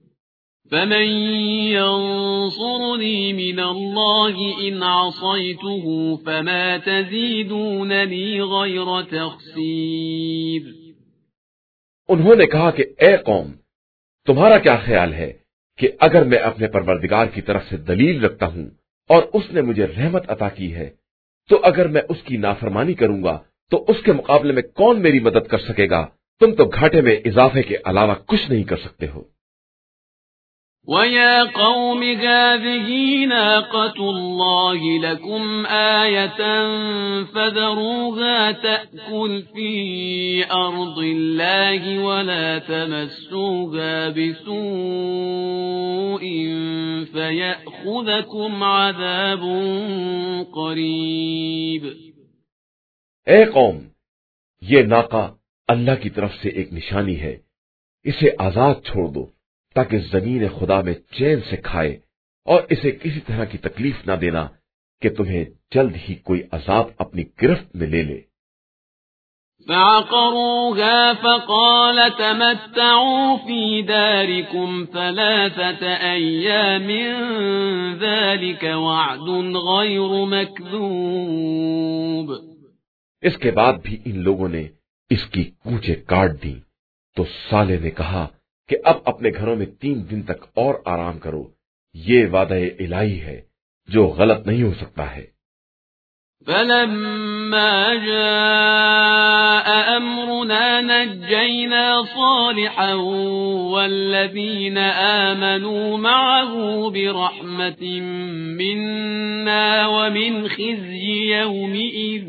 فما تزيدونني غير تخسير۔ انہوں نے کہا کہ اے قوم، تمہارا کیا خیال ہے کہ اگر میں اپنے پروردگار کی طرف سے دلیل رکھتا ہوں اور اس نے مجھے رحمت عطا کی ہے، تو اگر میں اس کی نافرمانی کروں گا تو اس کے مقابلے میں کون میری مدد کر سکے گا؟ تم تو گھاٹے میں اضافے کے علاوہ کچھ نہیں کر سکتے ہو۔ وَيَا قَوْمِ هَٰذِهِ نَاقَةُ اللَّهِ لَكُمْ آيَةً فَذَرُوهَا تَأْكُلْ فِي أَرْضِ اللَّهِ وَلَا تَمَسُّوهَا بِسُوءٍ فَيَأْخُذَكُمْ عَذَابٌ قَرِيبٌ۔ اے قوم، یہ ناقہ اللہ کی طرف سے ایک نشانی ہے، اسے آزاد چھوڑ دو تاکہ زمین خدا میں چین سے کھائے، اور اسے کسی طرح کی تکلیف نہ دینا کہ تمہیں جلد ہی کوئی عذاب اپنی گرفت میں لے لے۔ فعقروها فقال تمتعوا في داركم 3 أيام ذلك وعد غير مكذوب۔ اس کے بعد بھی ان لوگوں نے اس کی کونچیں کاٹ دیں، تو صالح نے کہا کہ اب اپنے گھروں میں 3 دن تک اور آرام کرو، یہ وعدہ الہی ہے جو غلط نہیں ہو سکتا ہے۔ فلما جاء أمرنا نجينا صالحا والذين آمنوا معه برحمة منا ومن خزي يومئذ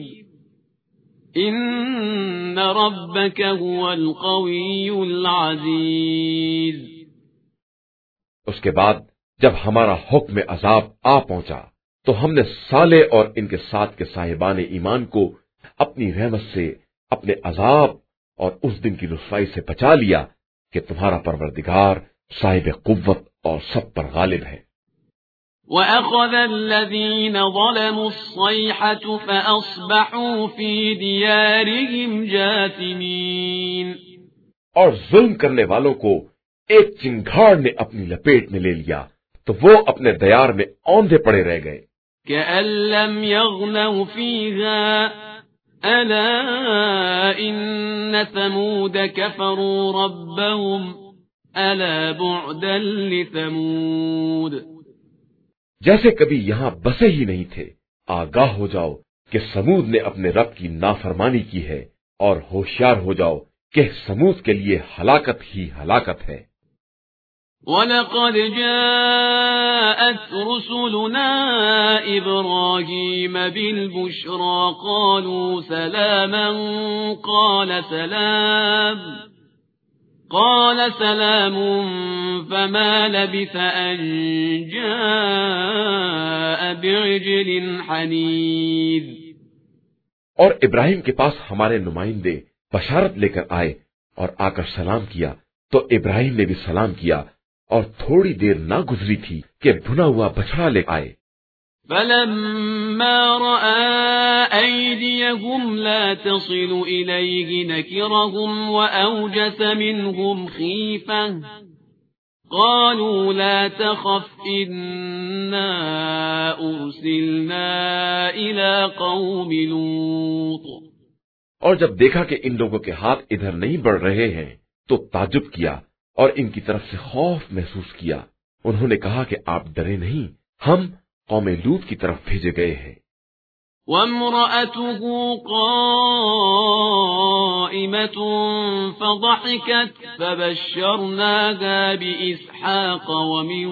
إن ربك هو القوي العزيز۔ اس کے بعد جب ہمارا حکم عذاب آ پہنچا تو ہم نے صالح اور ان کے ساتھ کے صاحبان ایمان کو اپنی رحمت سے اپنے عذاب اور اس دن کی رسوائی سے بچا لیا کہ تمہارا پروردگار صاحب قوت اور سب پر غالب ہے۔ وَأَخَذَ الَّذِينَ ظَلَمُوا الصَّيْحَةُ فَأَصْبَحُوا فِي دِيَارِهِمْ جَاثِمِينَ۔ اور ظلم کرنے والوں کو ایک چنگھاڑ نے اپنی لپیٹ میں لے لیا تو وہ اپنے دیار میں اوندھے پڑے رہ گئے۔ كَأَن لَّمْ يَغْنَوْا فِيهَا أَلَا إِنَّ ثَمُودَ كَفَرُوا رَبَّهُمْ أَلَا بُعْدًا لِثَمُودَ۔ جیسے کبھی یہاں بسے ہی نہیں تھے، آگاہ ہو جاؤ کہ سمود نے اپنے رب کی نافرمانی کی ہے، اور ہوشیار ہو جاؤ کہ سمود کے لیے ہلاکت ہی ہلاکت ہے۔ وَلَقَدْ جَاءَتْ رُسُلُنَا إِبْرَاهِيمَ بِالْبُشْرَى قَالُوا سَلَامًا قَالَ سَلَامٌ فَمَا لَبِثَ أَن جَاءَ بِعِجْلٍ حَنِيذٍ۔ اور ابراہیم کے پاس ہمارے نمائندے بشارت لے کر آئے اور آ کر سلام کیا، تو ابراہیم نے بھی سلام کیا، اور تھوڑی دیر نہ گزری تھی کہ بھنا ہوا بچڑا لے آئے۔ فلما رأى أيديهم لا تصل إليه نكرهم وأوجس منهم خيفة قالوا لا تخف إنا أرسلنا إلى قوم لوط. اور جب دیکھا کہ ان لوگوں کے ہاتھ ادھر نہیں بڑھ رہے ہیں تو تعجب کیا اور ان کی طرف سے خوف محسوس کیا. انہوں نے کہا کہ آپ ڈرے نہیں، ہم قوم لوط کی طرف بھیجے گئے ہیں. وامرأته قائمة فضحكت فبشرناها بإسحاق ومن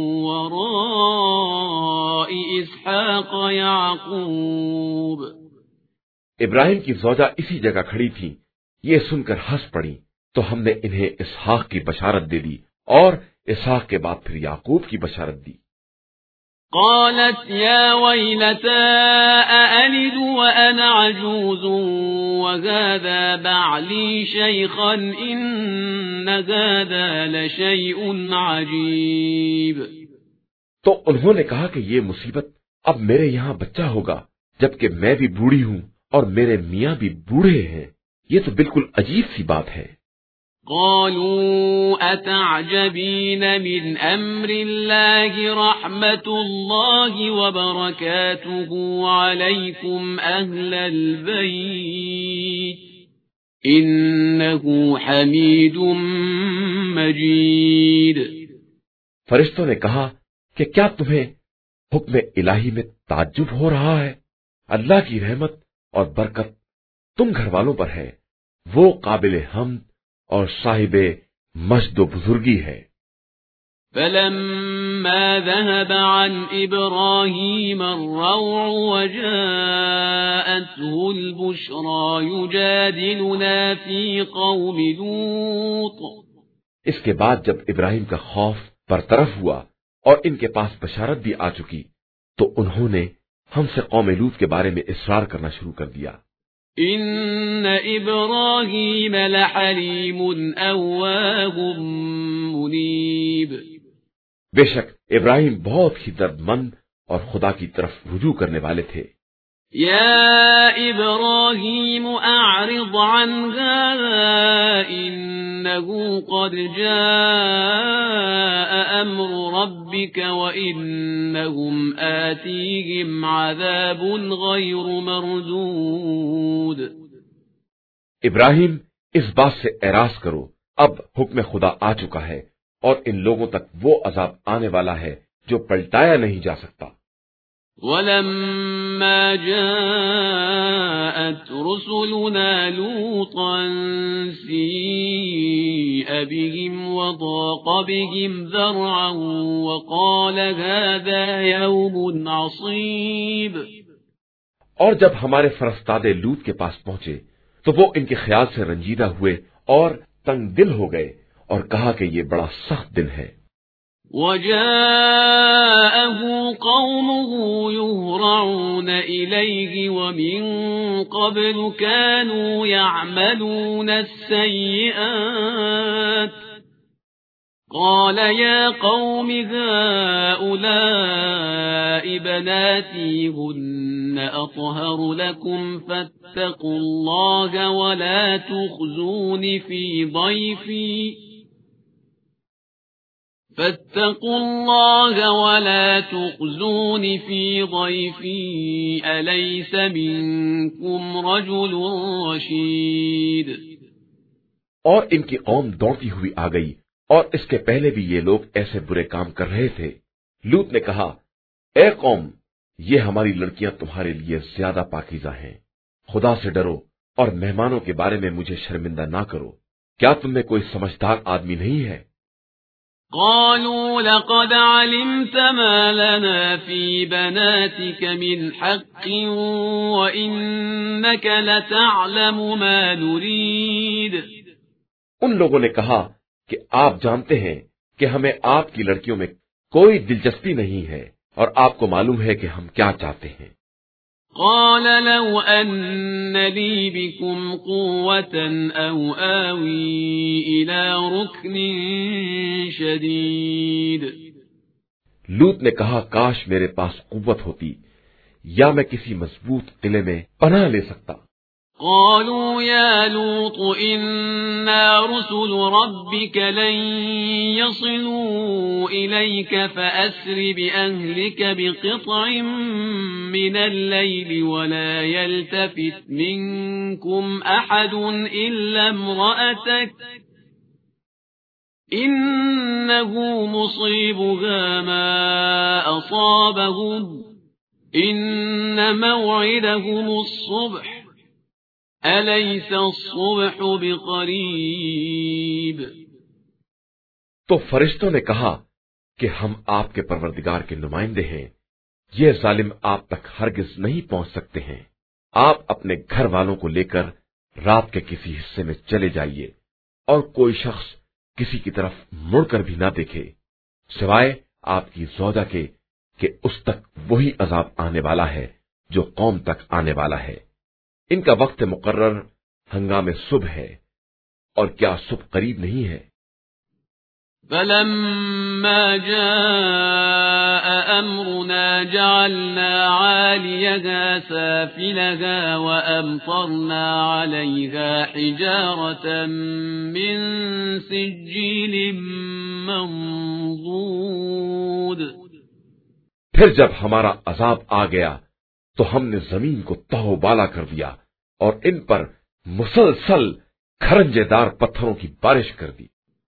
وراء إسحاق يعقوب. ابراہیم کی زوجہ اسی جگہ کھڑی تھی، یہ سن کر ہنس پڑی تو ہم نے انہیں اسحاق کی بشارت دے دی اور اسحاق کے بعد پھر یعقوب کی بشارت دی. قالت يا ويلتى أألد وأنا عجوز وهذا بعلي شيخا إن هذا لشيء عجيب. تو انہوں نے کہا کہ یہ مصیبت اب میرے یہاں بچہ ہوگا جبکہ میں بھی بوڑھی ہوں اور میرے میاں بھی بوڑھے ہیں، یہ تو بالکل عجیب سی بات ہے. قالوا أتعجبين من أمر الله رحمة الله وبركاته عليكم أهل البيت إنه حميد مجيد. فرشتوں نے کہا کہ کیا تمہیں حکم الہی میں تعجب ہو رہا ہے؟ اللہ کی رحمت اور برکت تم گھر والوں پر ہے، وہ قابل حمد اور صاحب مجد و بزرگی ہے. فلما ذهب عن إبراهيم الروع وجاءته البشرى يجادلنا في قوم لوط. اس کے بعد جب ابراہیم کا خوف برطرف ہوا اور ان کے پاس بشارت بھی آ چکی تو انہوں نے ہم سے قوم لوط کے بارے میں اصرار کرنا شروع کر دیا. ان ابراہیم لحلیم اواب منیب. بے شک ابراہیم بہت ہی درد مند اور خدا کی طرف رجوع کرنے والے تھے. یا ابراہیم اعرض عن هذا انه قد جاء امر ربك وانهم آتيهم عذاب غير مردود. ابراہیم اس بات سے اعراض کرو، اب حکم خدا آ چکا ہے اور ان لوگوں تک وہ عذاب آنے والا ہے جو پلٹایا نہیں جا سکتا. ولما جاءت رسلنا لوطا سيء بهم وضاق بهم ذرعا وقال هذا يوم عصيب. اور جب ہمارے فرستادے لوط کے پاس پہنچے تو وہ ان کے خیال سے رنجیدہ ہوئے اور تنگ دل ہو گئے اور کہا کہ یہ بڑا سخت دن ہے. وجاءه قومه يهرعون إليه ومن قبل كانوا يعملون السيئات قال يا قوم هؤلاء بناتي هن أطهر لكم فاتقوا الله ولا تخزون في ضيفي فاتقوا الله ولا تخزون في ضيفي أليس منكم رجل رشيد. اور ان کی قوم دوڑتی ہوئی آ گئی اور اس کے پہلے بھی یہ لوگ ایسے برے کام کر رہے تھے. لوط نے کہا اے قوم یہ ہماری لڑکیاں تمہارے لیے زیادہ پاکیزہ ہیں، خدا سے ڈرو اور مہمانوں کے بارے میں مجھے شرمندہ نہ کرو. کیا تم میں کوئی سمجھدار آدمی نہیں ہے؟ قالوا لقد علمت ما لنا في بناتك من حق وإنك لتعلم ما نريد. ان لوگوں نے کہا کہ آپ جانتے ہیں کہ ہمیں آپ کی لڑکیوں میں کوئی دلچسپی نہیں ہے اور آپ کو معلوم ہے کہ ہم کیا چاہتے ہیں. قال لو أن لي بكم قوة أو آوي إلى ركن شديد. لوط نے کہا کاش میرے پاس قوت ہوتی یا میں کسی مضبوط قلعے میں پناہ لے سکتا۔ قالوا يا لوط إنا رسل ربك لن يصلوا إليك فأسر بأهلك بقطع من الليل ولا يلتفت منكم أحد إلا امرأتك إنه مصيبها ما أصابهم إن موعدهم الصبح أليس الصبح بقريب۔ تو فرشتوں نے کہا کہ ہم آپ کے پروردگار کے نمائندے ہیں، یہ ظالم آپ تک ہرگز نہیں پہنچ سکتے ہیں۔ آپ اپنے گھر والوں کو لے کر رات کے کسی حصے میں چلے جائیے اور کوئی شخص کسی کی طرف مڑ کر بھی نہ دیکھے سوائے آپ کی زوجہ کے کہ اس تک وہی عذاب آنے والا ہے جو قوم تک آنے والا ہے۔ ان کا وقت مقرر ہنگام صبح ہے، اور کیا صبح قریب نہیں ہے؟ فلما جاء أمرنا جعلنا عاليها سافلها وأمطرنا عليها حجارة من سجيل منضود۔ پھر جب ہمارا عذاب آ گیا تو ہم نے زمین کو تہو بالا کر دیا اور ان پر مسلسل کھرنجے دار پتھروں کی بارش کر دی۔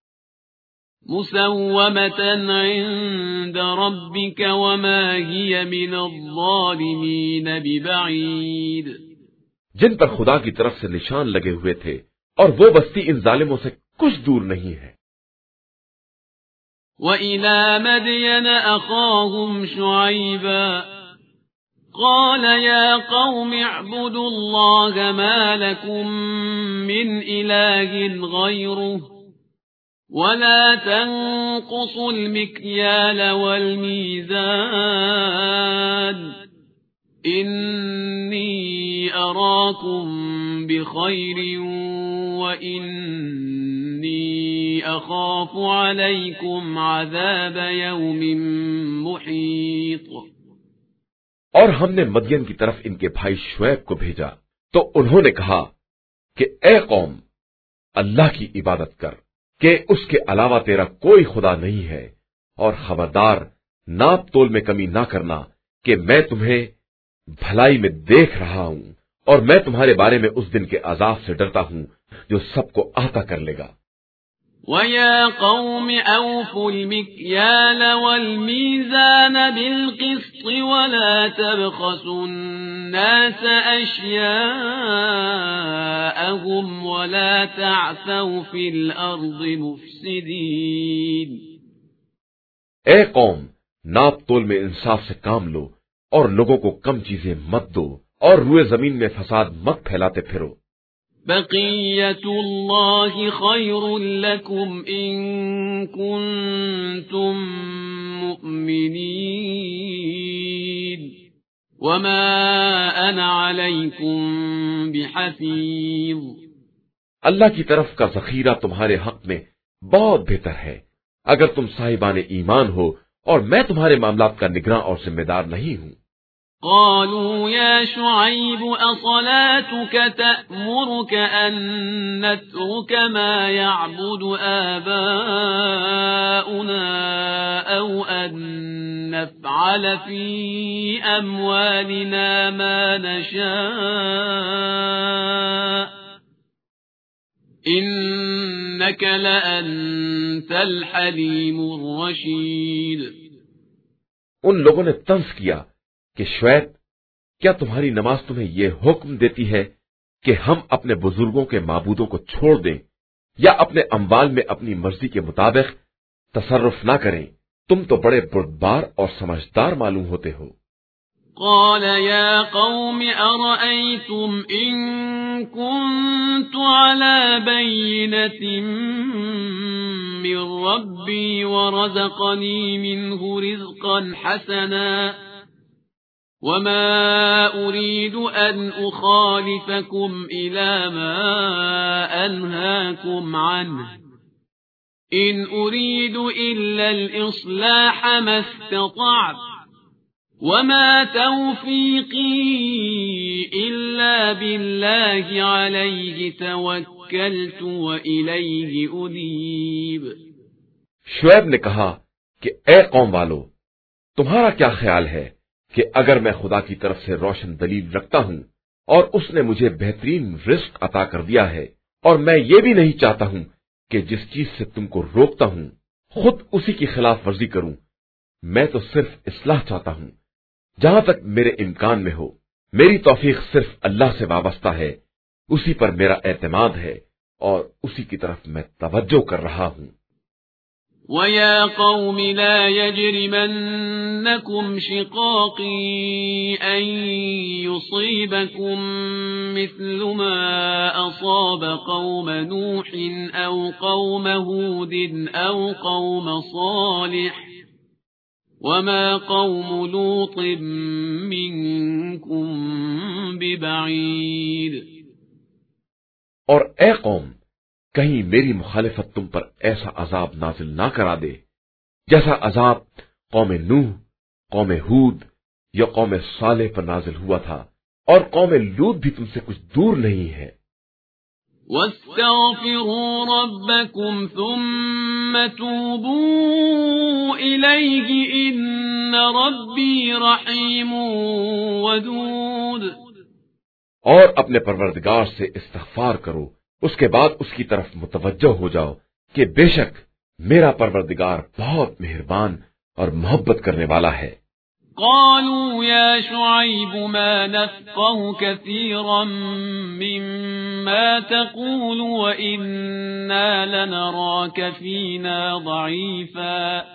مسومة عند ربك وما هي من الظالمين ببعيد۔ جن پر خدا کی طرف سے نشان لگے ہوئے تھے اور وہ بستی ان ظالموں سے کچھ دور نہیں ہے۔ وَإِلَى مَدْيَنَ أَخَاهُمْ شُعَيْبًا قال يا قوم اعبدوا الله ما لكم من إله غيره ولا تنقصوا المكيال والميزان إني أراكم بخير وإني أخاف عليكم عذاب يوم محيط۔ اور ہم نے مدین کی طرف ان کے بھائی شعیب کو بھیجا تو انہوں نے کہا کہ اے قوم اللہ کی عبادت کر کہ اس کے علاوہ تیرا کوئی خدا نہیں ہے، اور خبردار ناپ تول میں کمی نہ کرنا کہ میں تمہیں بھلائی میں دیکھ رہا ہوں، اور میں تمہارے بارے میں اس دن کے عذاب سے ڈرتا ہوں جو سب کو احاطہ کر لے گا۔ وَيَا قَوْمِ أَوْفُوا الْمِكْيَالَ وَالْمِيزَانَ بِالْقِسْطِ وَلَا تَبْخَسُوا النَّاسَ أَشْيَاءَهُمْ وَلَا تَعْثَوْا فِي الْأَرْضِ مُفْسِدِينَ۔ اے قوم، ناپ تول میں انصاف سے کام لو اور لوگوں کو کم چیزیں مت دو اور روئے زمین میں فساد مت پھیلاتے پھرو۔ بقية الله خير لكم إن كنتم مؤمنين وما أنا عليكم بحفيظ۔ اللہ کی طرف کا ذخیرہ تمہارے حق میں بہت بہتر ہے اگر تم صاحبان ایمان ہو، اور میں تمہارے معاملات کا نگراں اور ذمہ دار نہیں ہوں۔ قالوا يا شعيب أصلاتك تأمرك أن نترك ما يعبد آباؤنا أو أن نفعل في أموالنا ما نشاء إنك لأنت الحليم الرشيد۔ ان لوگوں نے طنز کیا کہ شعیب، کیا تمہاری نماز تمہیں یہ حکم دیتی ہے کہ ہم اپنے بزرگوں کے معبودوں کو چھوڑ دیں یا اپنے اموال میں اپنی مرضی کے مطابق تصرف نہ کریں؟ تم تو بڑے بردبار اور سمجھدار معلوم ہوتے ہو۔ قال يا قوم أرأيتم إن كنت على بينة من ربي ورزقني منه رزقا حسنا وما أريد أن أخالفكم إلى ما أنهاكم عنه إن أريد إلا الإصلاح ما استطعت وما توفيقي إلا بالله عليه توكلت وإليه أنيب۔ شعیب نے کہا کہ اے قوم والو، تمہارا کیا خیال ہے کہ اگر میں خدا کی طرف سے روشن دلیل رکھتا ہوں اور اس نے مجھے بہترین رزق عطا کر دیا ہے، اور میں یہ بھی نہیں چاہتا ہوں کہ جس چیز سے تم کو روکتا ہوں خود اسی کی خلاف ورزی کروں، میں تو صرف اصلاح چاہتا ہوں جہاں تک میرے امکان میں ہو۔ میری توفیق صرف اللہ سے وابستہ ہے، اسی پر میرا اعتماد ہے اور اسی کی طرف میں توجہ کر رہا ہوں۔ وَيَا قَوْمِ لَا يَجْرِمَنَّكُمْ شِقَاقِي أَن يُصِيبَكُم مِّثْلُ مَا أَصَابَ قَوْمَ نُوحٍ أَوْ قَوْمَ هُودٍ أَوْ قَوْمَ صَالِحٍ وَمَا قَوْمُ لُوطٍ مِّنكُم بِبَعِيدٍ۔ اور اے قوم، کہیں میری مخالفت تم پر ایسا عذاب نازل نہ کرا دے جیسا عذاب قوم نوح، قوم ہود یا قوم صالح پر نازل ہوا تھا، اور قوم لوط بھی تم سے کچھ دور نہیں ہے۔ وَاسْتَغْفِرُوا رَبَّكُمْ ثُمَّ تُوبُوا إِلَيْهِ إِنَّ رَبِّي رَحِيمٌ وَدُودٌ۔ اور اپنے پروردگار سے استغفار کرو، اس کے بعد اس کی طرف متوجہ ہو جاؤ کہ بے شک میرا پروردگار بہت مہربان اور محبت کرنے والا ہے۔ قالوا يا شعيب ما نفقه كثيرا مما تقول وإنا لنراك فينا ضعيفا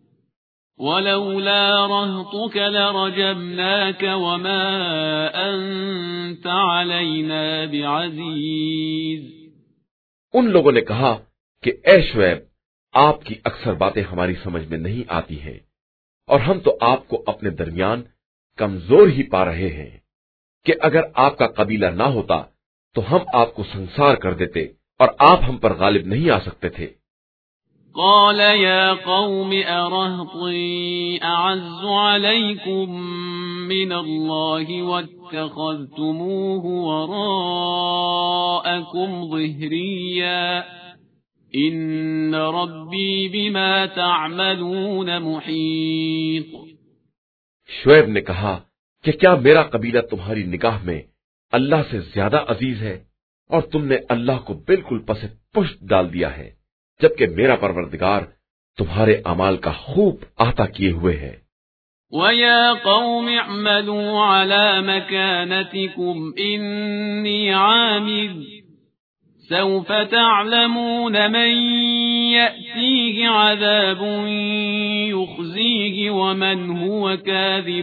ولولا رهطك لرجمناك وما أنت علينا بعزيز۔ ان لوگوں نے کہا کہ اے شعیب، آپ کی اکثر باتیں ہماری سمجھ میں نہیں آتی ہیں اور ہم تو آپ کو اپنے درمیان کمزور ہی پا رہے ہیں کہ اگر آپ کا قبیلہ نہ ہوتا تو ہم آپ کو سنسار کر دیتے اور آپ ہم پر غالب نہیں آ سکتے تھے۔ قال يا قوم أرهطي أعز عليكم من الله واتخذتموه وراءكم ظهريا إن ربي بما تعملون محيط۔ شعیب نے کہا کہ کیا میرا قبیلہ تمہاری نگاہ میں اللہ سے زیادہ عزیز ہے، اور تم نے اللہ کو بالکل پس پشت ڈال دیا ہے، جبکہ میرا پروردگار تمہارے اعمال کا خوب احاطہ کیے ہوئے ہے۔ وَيَا قَوْمِ اعْمَلُوا عَلَى مَكَانَتِكُمْ إِنِّي عَامِلٌ سَوْفَ تَعْلَمُونَ مَن يَأْتِيهِ عَذَابٌ يُخْزِيهِ وَمَنْ هُوَ كَاذِبٌ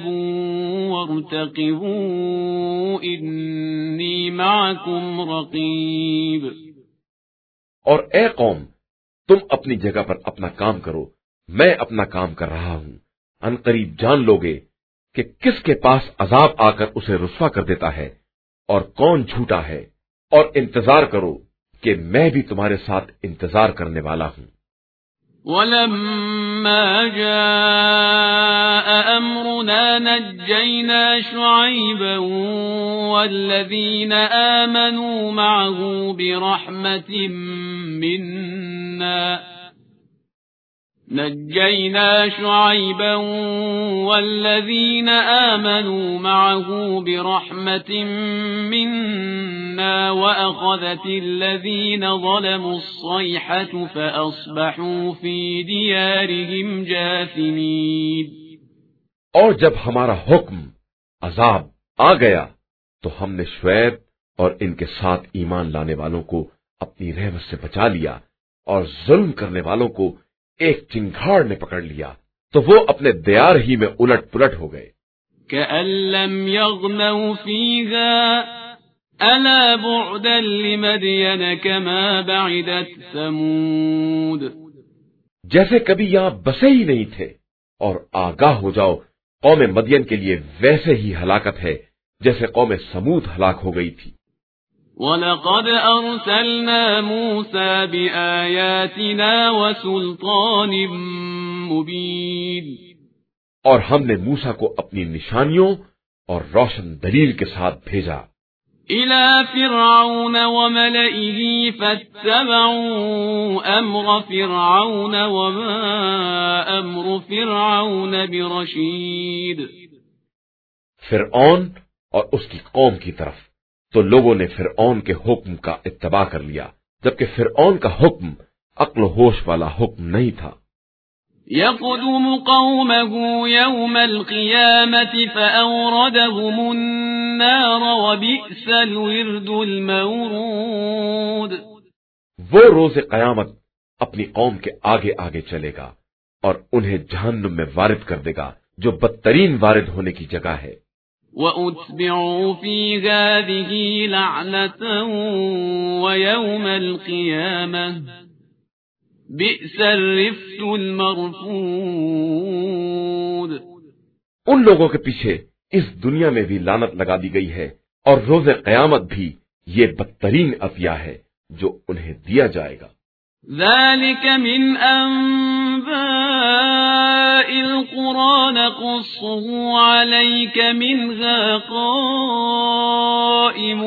وَارْتَقِبُوا إِنِّي مَعَكُمْ رَقِيبٌ۔ اور اے قوم، تم اپنی جگہ پر اپنا کام کرو، میں اپنا کام کر رہا ہوں، ان قریب جان لوگے کہ کس کے پاس عذاب آ کر اسے رسوا کر دیتا ہے اور کون جھوٹا ہے، اور انتظار کرو کہ میں بھی تمہارے ساتھ انتظار کرنے والا ہوں۔ وَلَمَّا جَاءَ أَمْرُنَا نَجَّيْنَا شُعَيْبًا وَالَّذِينَ آمَنُوا مَعَهُ بِرَحْمَةٍ مِّنَّا وَأَخَذَتِ الَّذِينَ ظَلَمُوا الصَّيْحَةُ فَأَصْبَحُوا فِي دِيَارِهِمْ جَاثِمِينَ۔ اور جب ہمارا حکم عذاب آ گیا تو ہم نے شعیب اور ان کے ساتھ ایمان لانے والوں کو اپنی رحمت سے بچا لیا، اور ظلم کرنے والوں کو ایک چنگھاڑ نے پکڑ لیا تو وہ اپنے دیار ہی میں الٹ پلٹ ہو گئے۔ كَأَن لَّمْ يَغْنَوْا فِيهَا أَلَا بُعْدًا لِّمَدْيَنَ كَمَا بَعِدَتْ ثَمُودُ۔ جیسے کبھی یہاں بسے ہی نہیں تھے، اور آگاہ ہو جاؤ قوم مدین کے لیے ویسے ہی ہلاکت ہے جیسے قوم سمود ہلاک ہو گئی تھی۔ وَلَقَدْ أَرْسَلْنَا مُوسَى بِآيَاتِنَا وَسُلْطَانٍ مُبِينٍ اور ہم نے موسیٰ کو اپنی نشانیوں اور روشن دلیل کے ساتھ بھیجا إِلَى فِرْعَوْنَ وَمَلَئِهِ فَاتَّبَعُوا أَمْرَ فِرْعَوْنَ وَمَا أَمْرُ فِرْعَوْنَ بِرَشِيدٍ فرعون اور اس کی قوم کی طرف تو لوگوں نے فرعون کے حکم کا اتباع کر لیا، جبکہ فرعون کا حکم عقل و ہوش والا حکم نہیں تھا۔ يَقْدُمُ قَوْمَهُ يَوْمَ الْقِيَامَةِ فَأَوْرَدَهُمُ النَّارَ وَبِئْسَ الْوِرْدُ الْمَوْرُودُ وہ روز قیامت اپنی قوم کے آگے آگے چلے گا اور انہیں جہنم میں وارد کر دے گا جو بدترین وارد ہونے کی جگہ ہے۔ وَأُتْبِعُوا فِي هَٰذِهِ لَعْنَةً وَيَوْمَ الْقِيَامَةِ بِئْسَ الرِّفْدُ الْمَرْفُودُ ان لوگوں کے پیچھے اس دنیا میں بھی لعنت لگا دی گئی ہے اور روز قیامت بھی یہ بدترین عطیہ ہے جو انہیں دیا جائے گا۔ ذَلِكَ مِنْ أَنبَاءِ الْقُرَىٰ نَقُصُّهُ عَلَيْكَ مِنْهَا قَائِمٌ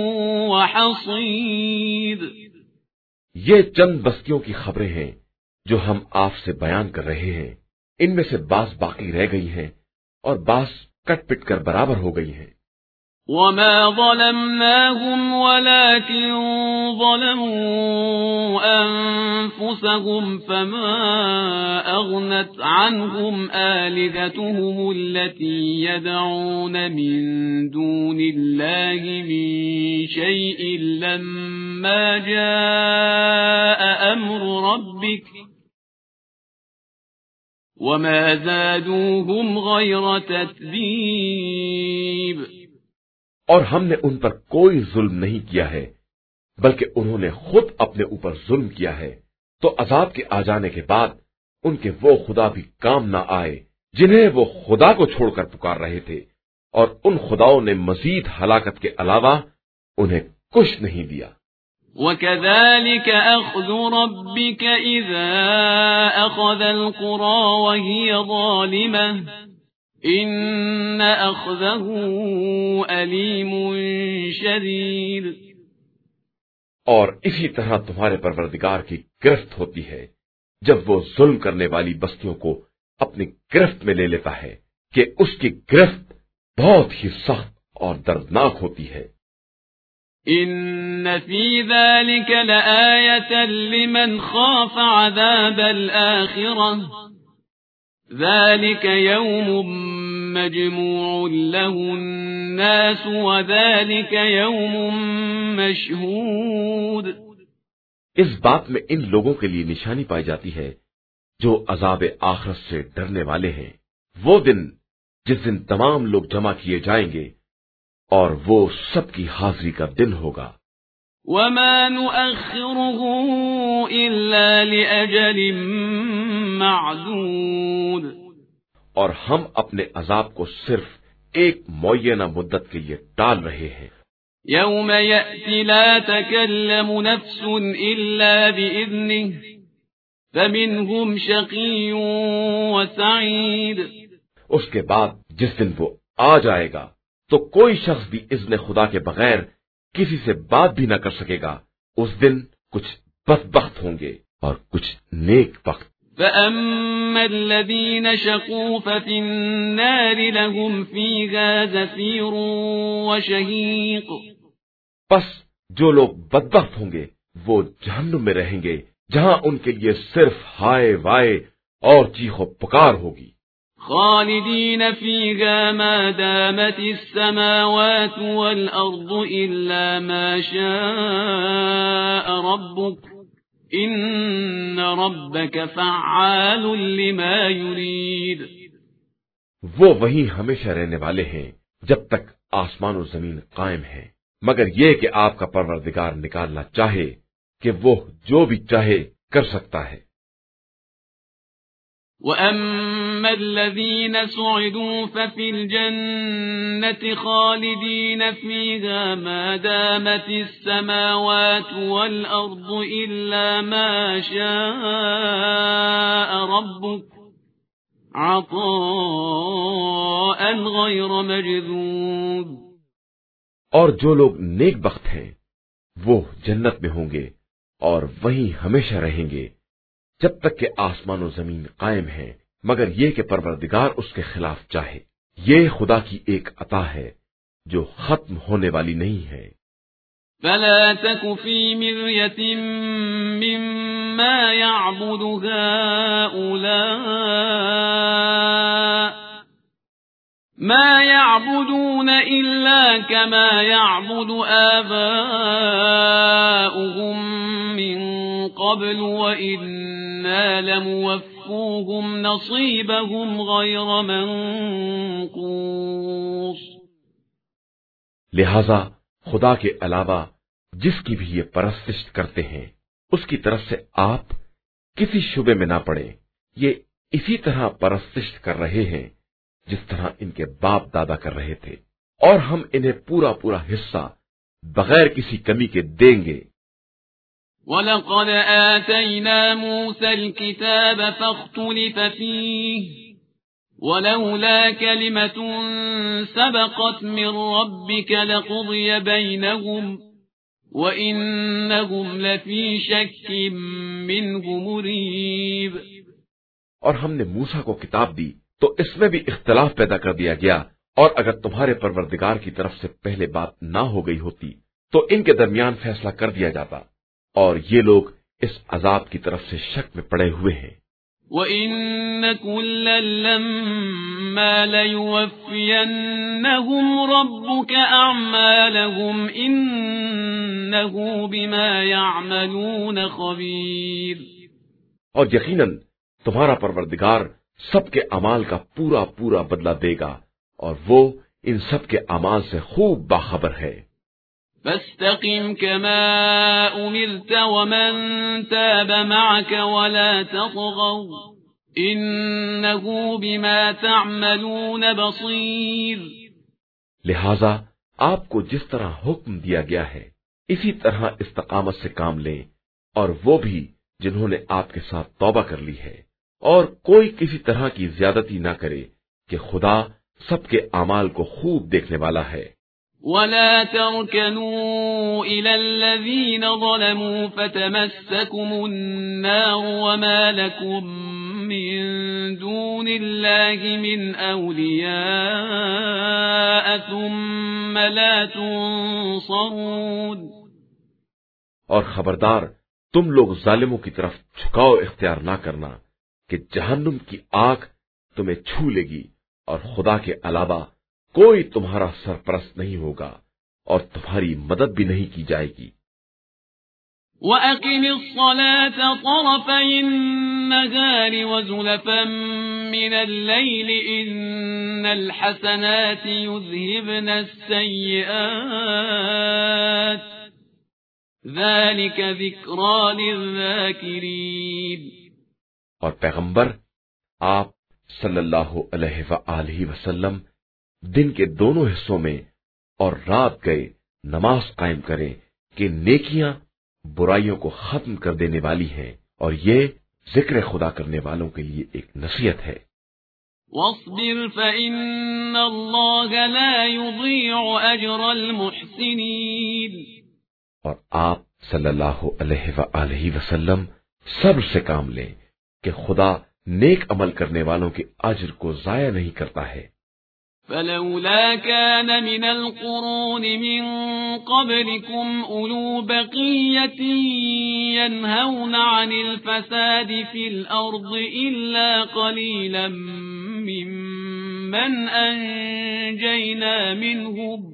وَحَصِيدٌ یہ چند بستیوں کی خبریں ہیں جو ہم آپ سے بیان کر رہے ہیں، ان میں سے بعض باقی رہ گئی ہیں اور بعض کٹ پٹ کر برابر ہو گئی ہیں۔ وَمَا ظَلَمْنَاهُمْ وَلَكِنْ ظَلَمُوا أَنفُسَهُمْ فَمَا أَغْنَتْ عَنْهُمْ آلِهَتُهُمُ الَّتِي يَدْعُونَ مِن دُونِ اللَّهِ مِن شَيْءٍ لَّمَّا جَاءَ أَمْرُ رَبِّكَ وَمَا زَادُوهُمْ غَيْرَ تَتْبِيبٍ اور ہم نے ان پر کوئی ظلم نہیں کیا ہے بلکہ انہوں نے خود اپنے اوپر ظلم کیا ہے، تو عذاب کے آ جانے کے بعد ان کے وہ خدا بھی کام نہ آئے جنہیں وہ خدا کو چھوڑ کر پکار رہے تھے، اور ان خداؤں نے مزید ہلاکت کے علاوہ انہیں کچھ نہیں دیا۔ وَكَذَلِكَ أَخْذُ رَبِّكَ إِذَا أَخَذَ الْقُرَىٰ وَهِيَ ظَالِمَةٌ إِنَّ أَخْذَهُ أَلِيمٌ شَدِيدٌ اور اسی طرح تمہارے پروردگار کی گرفت ہوتی ہے جب وہ ظلم کرنے والی بستیوں کو اپنی گرفت میں لے لیتا ہے کہ اس کی گرفت بہت ہی سخت اور دردناک ہوتی ہے۔ إِنَّ فِي ذَلِكَ لَآيَةً لِمَنْ خَافَ عَذَابَ الْآخِرَةِ ذَلِكَ يَوْمٌ مَّجْمُوعٌ لَّهُ النَّاسُ وَذَلِكَ يَوْمٌ مَّشْهُودٌ اس بات میں ان لوگوں کے لیے نشانی پائی جاتی ہے جو عذاب آخرت سے ڈرنے والے ہیں، وہ دن جس دن تمام لوگ جمع کیے جائیں گے اور وہ سب کی حاضری کا دن ہوگا۔ وَمَا نُؤَخِّرُهُ إِلَّا لِأَجَلٍ مَّعْدُودٍ اور ہم اپنے عذاب کو صرف ایک معینہ مدت کے لیے ٹال رہے ہیں۔ يَوْمَ يَأْتِ لَا تَكَلَّمُ نَفْسٌ إِلَّا بِإِذْنِهِ فَمِنْهُمْ شَقِيٌّ وَسَعِيدٌ اس کے بعد جس دن وہ آ جائے گا تو کوئی شخص بھی اذن خدا کے بغیر کسی سے بات بھی نہ کر سکے گا۔ اس دن کچھ بدبخت ہوں گے اور کچھ نیک بخت۔ فَأَمَّا الَّذِينَ شَقُوا فَفِي النَّارِ لَهُمْ فِيهَا زَفِيرٌ وَشَهِيقٌ پس جو لوگ بدبخت ہوں گے وہ جہنم میں رہیں گے جہاں ان کے لیے صرف ہائے وائے اور چیخ و پکار ہوگی۔ خالدین فیہا ما دامت السماوات والارض الا ما شاء ربک ان ربک فعال لما یرید۔ وہ وہیں ہمیشہ رہنے والے ہیں جب تک آسمان و زمین قائم ہے، مگر یہ کہ آپ کا پروردگار نکالنا چاہے کہ وہ جو بھی چاہے کر سکتا ہے۔ وَأَمَّا الَّذِينَ سُعِدُوا فَفِي الْجَنَّةِ خَالِدِينَ فِيهَا مَا دَامَتِ السَّمَاوَاتُ وَالْأَرْضُ إِلَّا مَا شَاءَ رَبُّكَ عَطَاءً غَيْرَ مَجْذُوذٍ۔ اور جو لوگ نیک بخت ہیں وہ جنت میں ہوں گے اور وہیں ہمیشہ رہیں گے جب تک کہ آسمان و زمین قائم ہیں، مگر یہ کہ پروردگار اس کے خلاف چاہے۔ یہ خدا کی ایک عطا ہے جو ختم ہونے والی نہیں ہے۔ فَلَا تَكُ فِي مِرْيَةٍ مِّمَّا يَعْبُدُ هَؤُلَاءِ مَا يَعْبُدُونَ إِلَّا كَمَا يَعْبُدُ آبَاؤُهُمْ مِنْ قَبْلُ وَإِنَّا لَمُوَفُّوهُمْ نَصِيبَهُمْ غَيْرَ مَنْقُوصٍ۔ لہذا خدا کے علاوہ جس کی بھی یہ پرستش کرتے ہیں اس کی طرف سے آپ کسی شبے میں نہ پڑے۔ یہ اسی طرح پرستش کر رہے ہیں جس طرح ان کے باپ دادا کر رہے تھے، اور ہم انہیں پورا پورا حصہ بغیر کسی کمی کے دیں گے۔ وَلَقَدْ آتَيْنَا مُوسَى الْكِتَابَ فَاخْتُلِفَ فِيهِ وَلَوْلَا كَلِمَةٌ سَبَقَتْ مِنْ رَبِّكَ لَقُضِيَ بَيْنَهُمْ وَإِنَّهُمْ لَفِي شَكٍّ مِّنْهُ مُرِيبٍ۔ اور ہم نے موسیٰ کو کتاب دی تو اس میں بھی اختلاف پیدا کر دیا گیا، اور اگر تمہارے پروردگار کی طرف سے پہلے بات نہ ہو گئی ہوتی تو ان کے درمیان فیصلہ کر دیا جاتا، اور یہ لوگ اس عذاب کی طرف سے شک میں پڑے ہوئے ہیں۔ وَإِنَّ كُلًّا لَّمَّا لَيُوَفِّيَنَّهُمْ رَبُّكَ أَعْمَالَهُمْ إِنَّهُ بِمَا يَعْمَلُونَ خَبِيرٌ۔ اور یقیناً تمہارا پروردگار سب کے اعمال کا پورا پورا بدلہ دے گا، اور وہ ان سب کے اعمال سے خوب باخبر ہے۔ فَاسْتَقِمْ كَمَا أُمِرْتَ وَمَنْ تَابَ مَعَكَ وَلَا تَطْغَوْا إِنَّهُ بِمَا تَعْمَلُونَ بَصِيرٌ۔ لہذا آپ کو جس طرح حکم دیا گیا ہے اسی طرح استقامت سے کام لیں، اور وہ بھی جنہوں نے آپ کے ساتھ توبہ کر لی ہے، اور کوئی کسی طرح کی زیادتی نہ کرے کہ خدا سب کے اعمال کو خوب دیکھنے والا ہے۔ وَلَا تَرْكَنُوا إِلَى الَّذِينَ ظَلَمُوا فَتَمَسَّكُمُ النَّارُ وَمَا لَكُمْ مِنْ دُونِ اللَّهِ مِنْ أَوْلِيَاءَ ثُمَّ لَا تُنصَرُونَ۔ اور خبردار تم لوگ ظالموں کی طرف جھکاؤ اختیار نہ کرنا کہ جہنم کی آگ تمہیں چھو لے گی، اور خدا کے علاوہ کوئی تمہارا سرپرست نہیں ہوگا اور تمہاری مدد بھی نہیں کی جائے گی۔ وَأَقِمِ الصَّلَاةَ طَرَفَيِ النَّهَارِ وَزُلَفًا مِّنَ اللَّيْلِ إِنَّ الْحَسَنَاتِ يُذْهِبْنَ السَّيِّئَاتِ ذَلِكَ ذِكْرَى لِلذَّاكِرِينَ۔ اور پیغمبر آپ صلی اللہ علیہ وآلہ وسلم دن کے دونوں حصوں میں اور رات گئے نماز قائم کریں کہ نیکیاں برائیوں کو ختم کر دینے والی ہیں، اور یہ ذکر خدا کرنے والوں کے لیے ایک نصیحت ہے۔ وَاصْبِرْ فَإِنَّ اللَّهَ لَا يُضِيعُ أَجْرَ الْمُحْسِنِينَ۔ اور آپ صلی اللہ علیہ وآلہ وسلم صبر سے کام لیں کہ خدا نیک عمل کرنے والوں کے اجر کو ضائع نہیں کرتا ہے۔ فَلَوْلَا كَانَ مِنَ الْقُرُونِ مِنْ قَبْلِكُمْ أُولُو بَقِيَّةٍ يَنْهَوْنَ عَنِ الْفَسَادِ فِي الْأَرْضِ إِلَّا قَلِيلًا مِّمَّنْ أَنْجَيْنَا مِنْهُمْ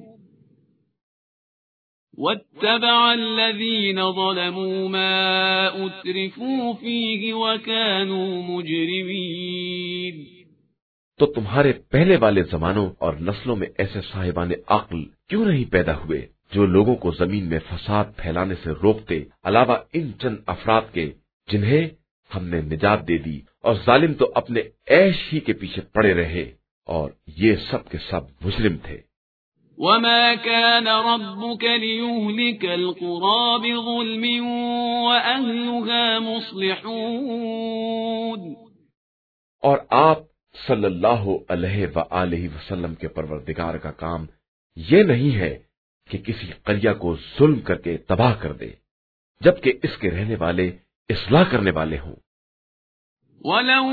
وَاتَّبَعَ الَّذِينَ ظَلَمُوا مَا أُتْرِفُوا فِيهِ وَكَانُوا مُجْرِمِينَ۔ تو تمہارے پہلے والے زمانوں اور نسلوں میں ایسے صاحبان عقل کیوں نہیں پیدا ہوئے جو لوگوں کو زمین میں فساد پھیلانے سے روکتے، علاوہ ان چند افراد کے جنہیں ہم نے نجات دے دی اور ظالم تو اپنے عیش ہی کے پیچھے پڑے رہے اور یہ سب کے سب مجرم تھے۔ وما كان ربك ليهلك القرى بظلم وأهلها مصلحون، اور آپ صلی اللہ علیہ وآلہ وسلم کے پروردگار کا کام یہ نہیں ہے کہ کسی قریہ کو ظلم کر کے تباہ کر دے جبکہ اس کے رہنے والے اصلاح کرنے والے ہوں۔ وَلَوْ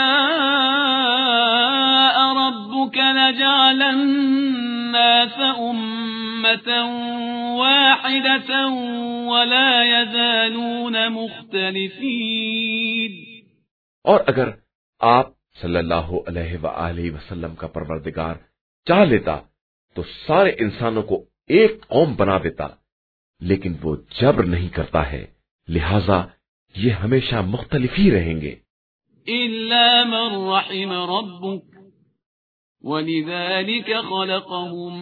شَاءَ رَبُّكَ لَجَعَلَ النَّاسَ أُمَّةً وَاحِدَةً وَلَا يَزَالُونَ مُخْتَلِفِينَ، اور اگر آپ صلی اللہ علیہ وآلہ وسلم کا پروردگار چاہ لیتا تو سارے انسانوں کو ایک قوم بنا دیتا، لیکن وہ جبر نہیں کرتا ہے، لہذا یہ ہمیشہ مختلف ہی رہیں گے۔ إِلَّا مَن رَّحِمَ رَبُّكَ وَلِذَلِكَ خَلَقَهُمْ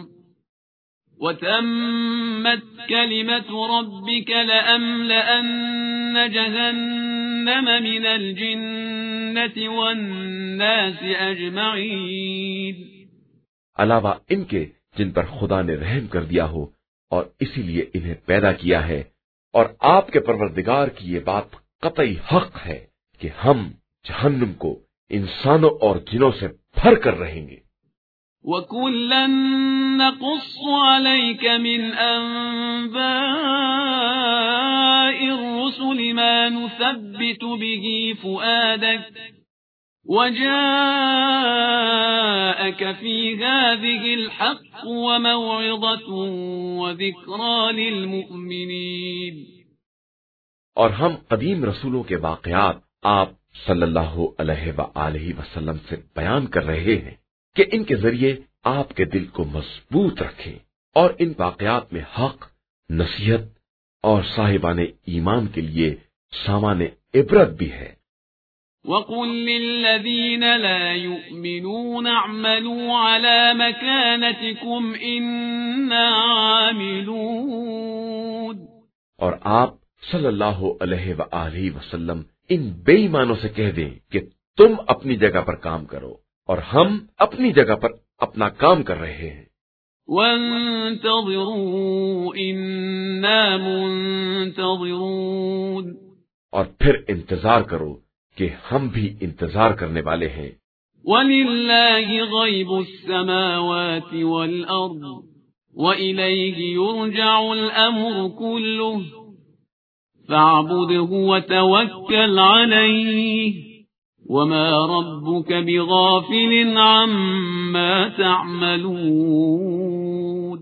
وَتَمَّتْ كَلِمَةُ رَبِّكَ لَأَمْلَأَنَّ جَهَنَّمَ مِنَ الْجِنَّةِ وَالنَّاسِ أَجْمَعِينَ، علاوہ ان کے جن پر خدا نے رحم کر دیا ہو اور اسی لیے انہیں پیدا کیا ہے، اور آپ کے پروردگار کی یہ بات قطعی حق ہے کہ ہم جہنم کو انسانوں اور جنوں سے بھر کر رہیں گے۔ وَكُلًّا نَّقُصُّ عَلَيْكَ مِنْ أَنبَاءِ الرُّسُلِ مَا نُثَبِّتُ بِهِ فُؤَادَكَ وَجَاءَكَ فِي هَٰذِهِ الْحَقُّ وَمَوْعِظَةٌ وَذِكْرَىٰ لِلْمُؤْمِنِينَ، اور ہم قدیم رسولوں کے واقعات آپ صلی اللہ علیہ وآلہ وسلم سے بیان کر رہے ہیں کہ ان کے ذریعے آپ کے دل کو مضبوط رکھیں، اور ان واقعات میں حق، نصیحت اور صاحبان ایمان کے لیے سامان عبرت بھی ہے۔ وَقُل لِّلَّذِينَ لَا يُؤْمِنُونَ اعْمَلُوا عَلَىٰ مَكَانَتِكُمْ إِنَّا عَامِلُونَ، اور آپ صلی اللہ علیہ وآلہ وسلم ان بے ایمانوں سے کہہ دیں کہ تم اپنی جگہ پر کام کرو اور ہم اپنی جگہ پر اپنا کام کر رہے ہیں۔ وَانتَظِرُوا إِنَّا مُنتَظِرُونَ، اور پھر انتظار کرو کہ ہم بھی انتظار کرنے والے ہیں۔ وَلِلَّهِ غَيْبُ السَّمَاوَاتِ وَالْأَرْضِ وَإِلَيْهِ يُرْجَعُ الْأَمْرُ كُلُّهُ فَاعْبُدْهُ وَتَوَكَّلْ عَلَيْهِ وَمَا رَبُّكَ بِغَافِلٍ عَمَّا تَعْمَلُونَ،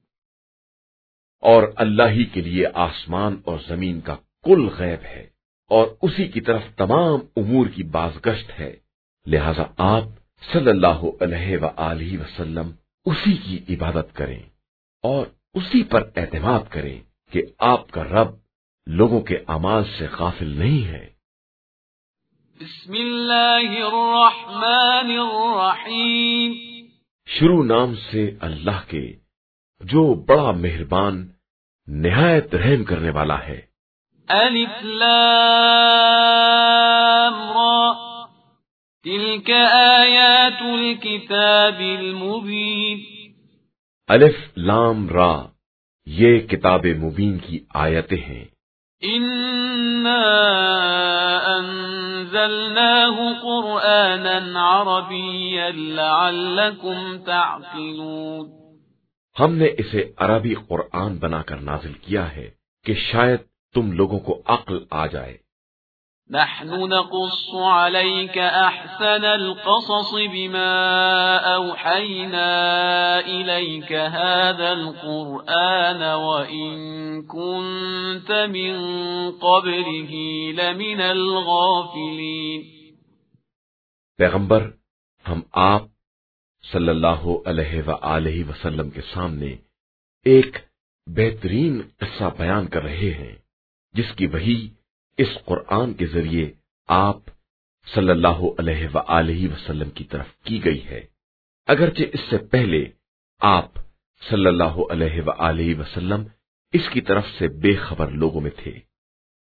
اور اللہ ہی کے لیے آسمان اور زمین کا کل غیب ہے اور اسی کی طرف تمام امور کی بازگشت ہے، لہذا آپ صلی اللہ علیہ وآلہ وسلم اسی کی عبادت کریں اور اسی پر اعتماد کریں کہ آپ کا رب لوگوں کے اعمال سے غافل نہیں ہے۔ بسم اللہ الرحمن الرحیم، شروع نام سے اللہ کے جو بڑا مہربان نہایت رحم کرنے والا ہے۔ الف لام را تلک آیات الکتاب المبین، الف لام را یہ کتاب مبین کی آیتیں ہیں۔ انا انزلناه قرآنا عربیا لعلکم تعقلون، ہم نے اسے عربی قرآن بنا کر نازل کیا ہے کہ شاید تم لوگوں کو عقل آ جائے۔ نحن نقص عليك أحسن القصص بما أوحينا إليك هذا القرآن وإن كنت من قبله لمن الغافلين۔ پیغمبر، ہم آپ صلی اللہ علیہ وآلہ وسلم کے سامنے ایک بہترین قصہ بیان کر رہے ہیں جس کی وحی اس قرآن کے ذریعے آپ صلی اللہ علیہ وآلہ وسلم کی طرف کی گئی ہے، اگرچہ اس سے پہلے آپ صلی اللہ علیہ وآلہ وسلم اس کی طرف سے بے خبر لوگوں میں تھے۔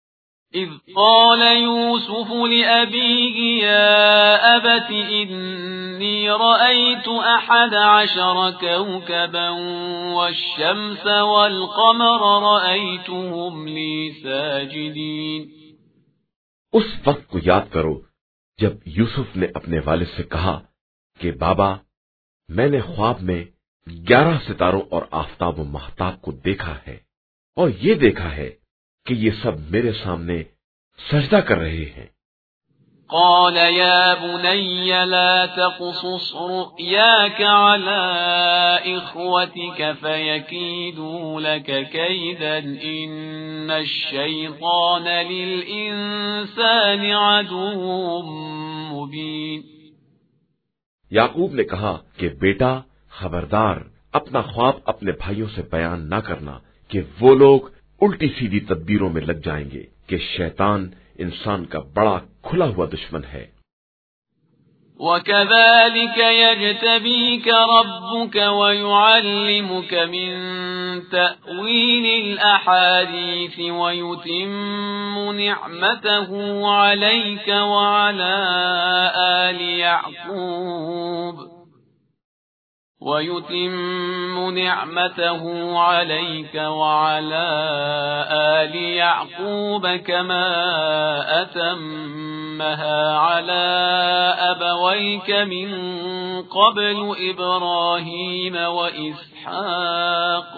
إذ قال يوسف لأبيه يا أبت إني رأيت 11 كوكبا والشمس والقمر رأيتهم لي ساجدين. اس وقت کو یاد کرو جب یوسف نے اپنے والد سے کہا کہ بابا میں نے خواب میں 11 ستاروں اور آفتاب و مہتاب کو دیکھا ہے اور یہ دیکھا ہے کہ یہ سب میرے سامنے سجدہ کر رہے ہیں. قال يا بني لا تقصص رؤياك على إخوتك فيكيدوا لك كيدا إن الشيطان للإنسان عدو مبين. یعقوب نے کہا کہ بیٹا خبردار اپنا خواب اپنے بھائیوں سے بیان نہ کرنا کہ وہ لوگ الٹی سیدھی تدبیروں میں لگ جائیں گے کہ شیطان انسان کا بڑا کھلا ہوا دشمن ہے. وَكَذَلِكَ يَجْتَبِيكَ رَبُّكَ وَيُعَلِّمُكَ مِن تَأْوِيلِ الْأَحَادِيثِ وَيُتِمُّ نِعْمَتَهُ عَلَيْكَ وَعَلَى آلِ يَعْقُوبَ كَمَا أَتَمَّهَا عَلَى أَبَوَيْكَ مِن قَبْلُ إِبْرَاهِيمَ وَإِسْحَاقَ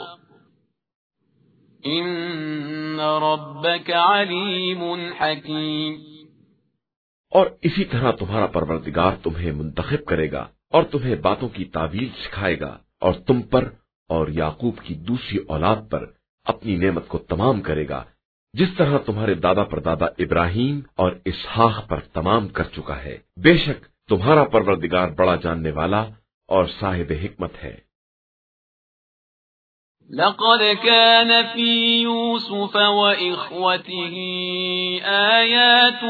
إِنَّ رَبَّكَ عَلِيمٌ حَكِيمٌ. اور اسی طرح تمہارا پروردگار تمہیں منتخب کرے گا اور تمہیں باتوں کی تعویل سکھائے گا اور تم پر اور یعقوب کی دوسری اولاد پر اپنی نعمت کو تمام کرے گا جس طرح تمہارے دادا پردادا ابراہیم اور اسحاق پر تمام کر چکا ہے. بے شک تمہارا پروردگار بڑا جاننے والا اور صاحب حکمت ہے. لقد كان في يوسف وإخوته آيات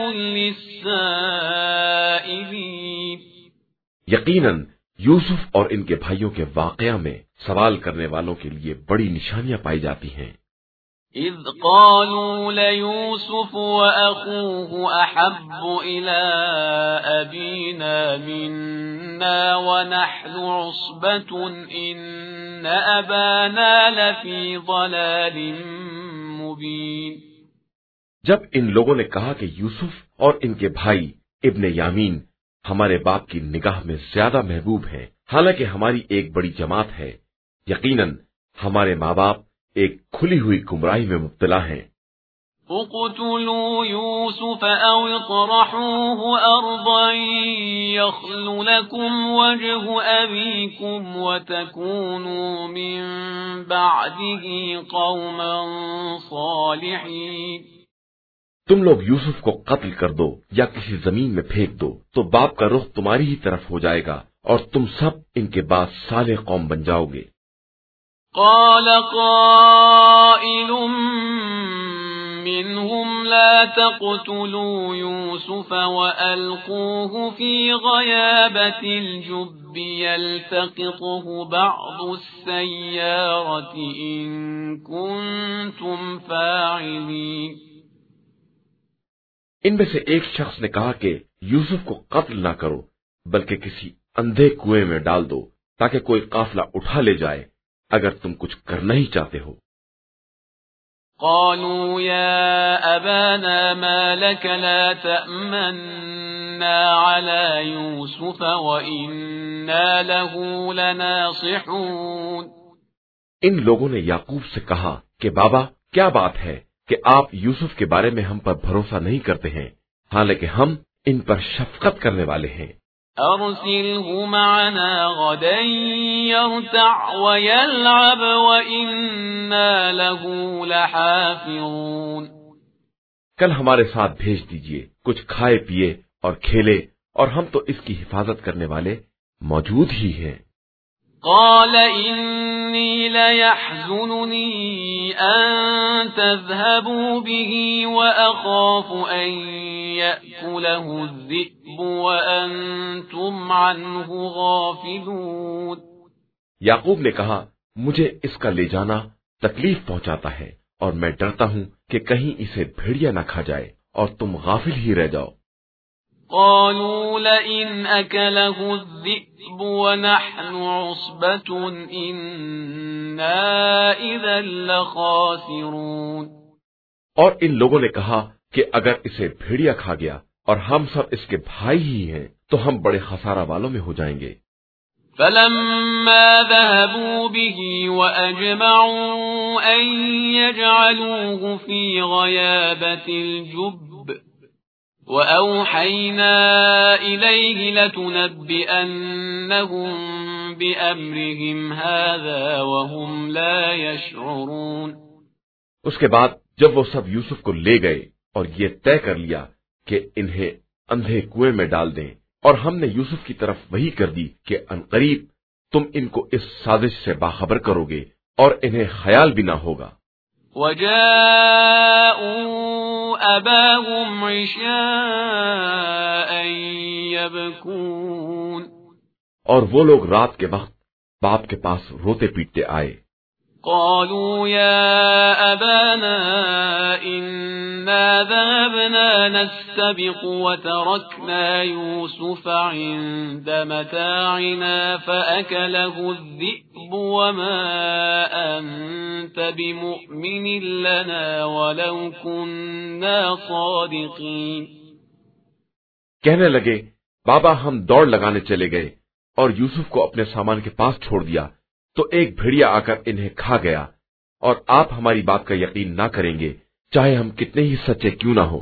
للسائلين. یقیناً یوسف اور ان کے بھائیوں کے واقعہ میں سوال کرنے والوں کے لیے بڑی نشانیاں پائی جاتی ہیں. إذ قالوا ليوسف وأخوه أحب إلى أبينا منا ونحن عصبة إن أبانا لفي ضلال مبين. جب ان لوگوں نے کہا کہ یوسف اور ان کے بھائی ابن یامین ہمارے باپ کی نگاہ میں زیادہ محبوب ہیں حالانکہ ہماری ایک بڑی جماعت ہے، یقیناً ہمارے ماں باپ ایک کھلی ہوئی گمراہی میں مبتلا ہیں. اقتلوا يوسف او اطرحوه ارضا يخل لكم وجه ابيكم وتكونوا من بعده قوما صالحين. تم لوگ یوسف کو قتل کر دو یا کسی زمین میں پھینک دو تو باپ کا رخ تمہاری ہی طرف ہو جائے گا اور تم سب ان کے بعد صالح قوم بن جاؤ گے. قال قائل منهم لا تقتلوا يوسف وألقوه في غيابة الجب يلتقطه بعض السيارة إن كنتم فاعلين. ان میں سے ایک شخص نے کہا کہ یوسف کو قتل نہ کرو بلکہ کسی اندھے کنویں میں ڈال دو تاکہ کوئی قافلہ اٹھا لے جائے اگر تم کچھ کرنا ہی چاہتے ہو. قالوا يا أبانا ما لك لا تأمنا على يوسف وإنا له لناصحون. ان لوگوں نے یعقوب سے کہا کہ بابا کیا بات ہے کہ آپ یوسف کے بارے میں ہم پر بھروسہ نہیں کرتے ہیں حالانکہ ہم ان پر شفقت کرنے والے ہیں. أرسله معنا غدا يرتع ويلعب وإنا له لحافظون. کل ہمارے ساتھ بھیج دیجئے، کچھ کھائے پیے اور کھیلے اور ہم تو اس کی حفاظت کرنے والے موجود ہی ہیں. قال إني ليحزنني أن تذهبوا به وأخاف أن يأكله الذئب وأنتم عنه غافلون. یعقوب نے کہا مجھے اس کا لے جانا تکلیف پہنچاتا ہے اور میں ڈرتا ہوں کہ کہیں اسے بھیڑیا نہ کھا جائے اور تم غافل ہی رہ جاؤ۔ قالوا لئن أكله الذئب ونحن عصبة إنا إذا لخاسرون۔ اور ان لوگوں نے کہا کہ اگر اسے بھیڑیا کھا گیا اور ہم سب اس کے بھائی ہی ہیں تو ہم بڑے خسارہ والوں میں ہو جائیں گے۔ فلما ذهبوا به وأجمعوا أن يجعلوه في غيابة الجب وأوحينا إليه لتنبئنهم بأمرهم هذا وهم لا يشعرون۔ اس کے بعد جب وہ سب یوسف کو لے گئے اور یہ طے کر لیا کہ انہیں اندھے کنویں میں ڈال دیں، اور ہم نے یوسف کی طرف وحی کر دی کہ عنقریب تم ان کو اس سازش سے باخبر کرو گے اور انہیں خیال بھی نہ ہوگا۔ وَجَاءُوا أَبَاهُمْ عِشَاءً يَبْكُونَ۔ اور وہ لوگ رات کے وقت باپ کے پاس روتے پیٹتے آئے۔ قالوا يا أبانا إنا ذهبنا نستبق وتركنا يوسف عند متاعنا فأكله الذئب وما أنت بمؤمن لنا ولو كنا صادقين۔ کہنے لگے بابا ہم دوڑ لگانے چلے گئے اور یوسف کو اپنے سامان کے پاس چھوڑ دیا تو ایک بھیڑیا آ کر انہیں کھا گیا، اور آپ ہماری بات کا یقین نہ کریں گے چاہے ہم کتنے ہی سچے کیوں نہ ہوں۔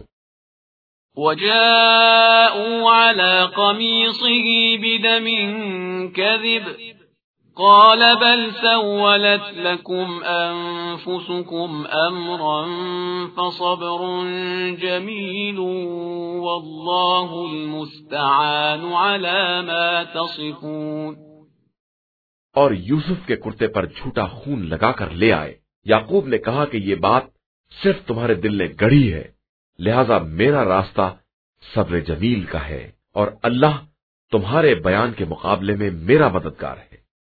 وَجَاءُوا عَلَى قَمِيصِهِ بِدَمٍ كَذِبٍ قَالَ بَلْ سَوَّلَتْ لَكُمْ أَنفُسُكُمْ أَمْرًا فَصَبْرٌ جَمِيلٌ وَاللَّهُ الْمُسْتَعَانُ عَلَى مَا تَصِفُونَ۔ اور یوسف کے کرتے پر جھوٹا خون لگا کر لے آئے۔ یعقوب نے کہا کہ یہ بات صرف تمہارے دل نے گڑھی ہے، لہذا میرا راستہ صبر جمیل کا ہے، اور اللہ تمہارے بیان کے مقابلے میں میرا مددگار ہے۔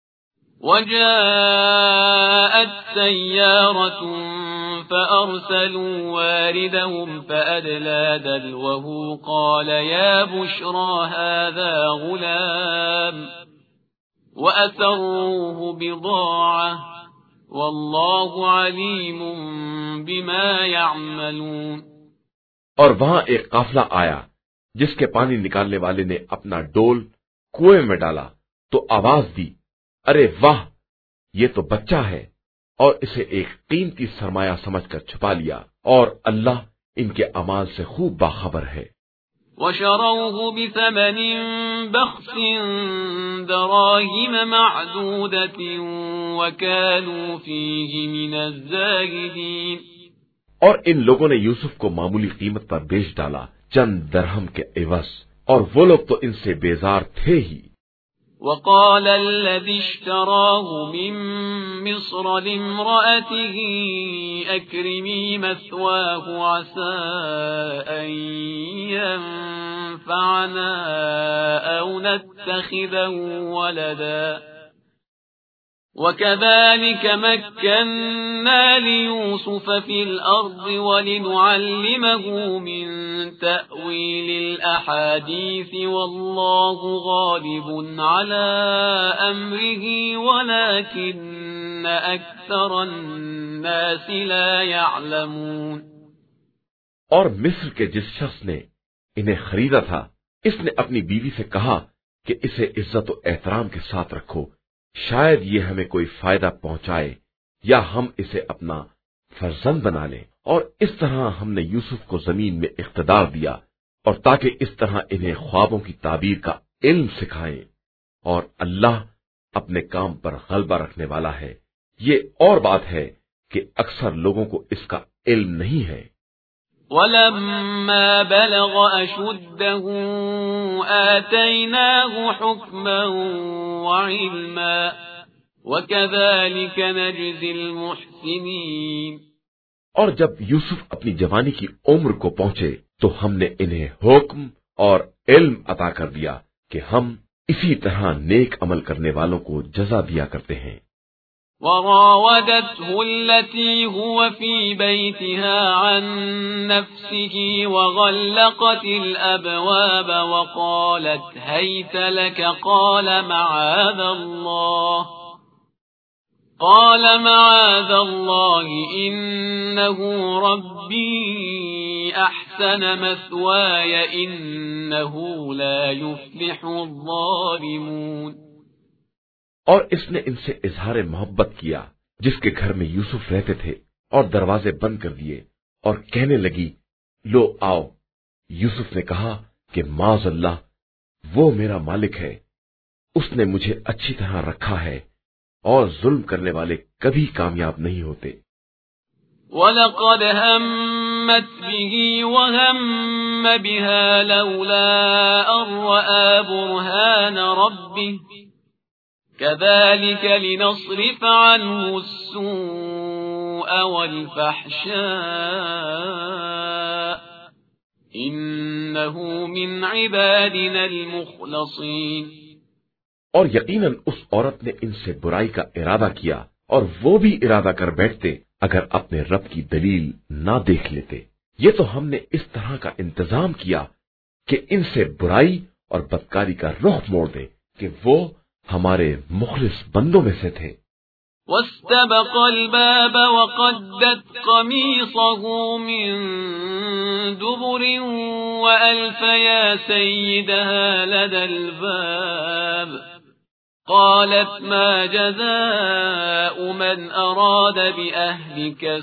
وَجَاءَتْ سَيَّارَةٌ فَأَرْسَلُوا وَارِدَهُمْ فَأَدْلَى دَلْوَهُ قَالَ يَا بُشْرَى هَذَا غُلَامٌ وَأَسَرُّوهُ بِضَاعَةً وَاللَّهُ عَلِيمٌ بِمَا يَعْمَلُونَ۔ اور وہاں ایک قافلہ آیا جس کے پانی نکالنے والے نے اپنا ڈول کنویں میں ڈالا تو آواز دی، ارے واہ، یہ تو بچہ ہے، اور اسے ایک قیمتی سرمایہ سمجھ کر چھپا لیا، اور اللہ ان کے اعمال سے خوب باخبر ہے۔ وَشَرَوْهُ بِثَمَنٍ بَخْسٍ دَرَاهِمَ مَعْدُودَةٍ وَكَانُوا فِيهِ مِنَ الزَّاهِدِينَ۔ اور ان لوگوں نے یوسف کو معمولی قیمت پر بیچ ڈالا، چند درہم کے عوض، اور وہ لوگ تو ان سے بیزار تھے ہی۔ وقال الذي اشتراه من مصر لامرأته أكرمي مثواه عسى أن ينفعنا أو نتخذه ولدا وكذلك مكنا ليوسف في الأرض ولنعلمه من تأويل الأحاديث والله غالب على أمره ولكن أكثر الناس لا يعلمون۔ اور مصر کے جس شخص نے انہیں خریدا تھا اس نے اپنی بیوی سے کہا کہ اسے عزت و احترام کے ساتھ رکھو، شاید یہ ہمیں کوئی فائدہ پہنچائے یا ہم اسے اپنا فرزند بنا لیں، اور اس طرح ہم نے یوسف کو زمین میں اقتدار دیا، اور تاکہ اس طرح انہیں خوابوں کی تعبیر کا علم سکھائیں، اور اللہ اپنے کام پر غلبہ رکھنے والا ہے۔ یہ اور بات ہے کہ اکثر لوگوں کو اس کا علم نہیں ہے۔ وَلَمَّا بَلَغَ أَشُدَّهُ آتَيْنَاهُ حُكْمًا وَعِلْمًا وَكَذَلِكَ نَجْزِي الْمُحْسِنِينَ۔ اور جب یوسف اپنی جوانی کی عمر کو پہنچے تو ہم نے انہیں حکم اور علم عطا کر دیا کہ ہم اسی طرح نیک عمل کرنے والوں کو جزا دیا کرتے ہیں۔ وراودته التي هو في بيتها عن نفسه وغلقت الأبواب وقالت هيت لك قال معاذ الله إنه ربي أحسن مثواي إنه لا يفلح الظالمون۔ اور اس نے ان سے اظہار محبت کیا جس کے گھر میں یوسف رہتے تھے، اور دروازے بند کر دیے، اور کہنے لگی لو آؤ۔ یوسف نے کہا کہ معاذ اللہ، وہ میرا مالک ہے، اس نے مجھے اچھی طرح رکھا ہے، اور ظلم کرنے والے کبھی کامیاب نہیں ہوتے۔ وَلَقَدْ هَمَّتْ بِهِ وَهَمَّ بِهَا لَوْلَا أَن رَّأَىٰ بُرْهَانَ رَبِّهِ كَذَلِكَ لِنَصْرِفَ عَنْهُ السُّوءَ وَالْفَحْشَاءَ إِنَّهُ مِنْ عِبَادِنَا الْمُخْلَصِينَ۔ اور یقیناً اس عورت نے ان سے برائی کا ارادہ کیا، اور وہ بھی ارادہ کر بیٹھتے اگر اپنے رب کی دلیل نہ دیکھ لیتے۔ یہ تو ہم نے اس طرح کا انتظام کیا کہ ان سے برائی اور بدکاری کا رخ موڑ دے کہ وہ ہمارے مخلص بندوں میں سے تھے۔ واستبق الباب وقدت قميصه من دبر وألف يا سيدها لدى الباب قالت ما جزاء من أراد بأهلك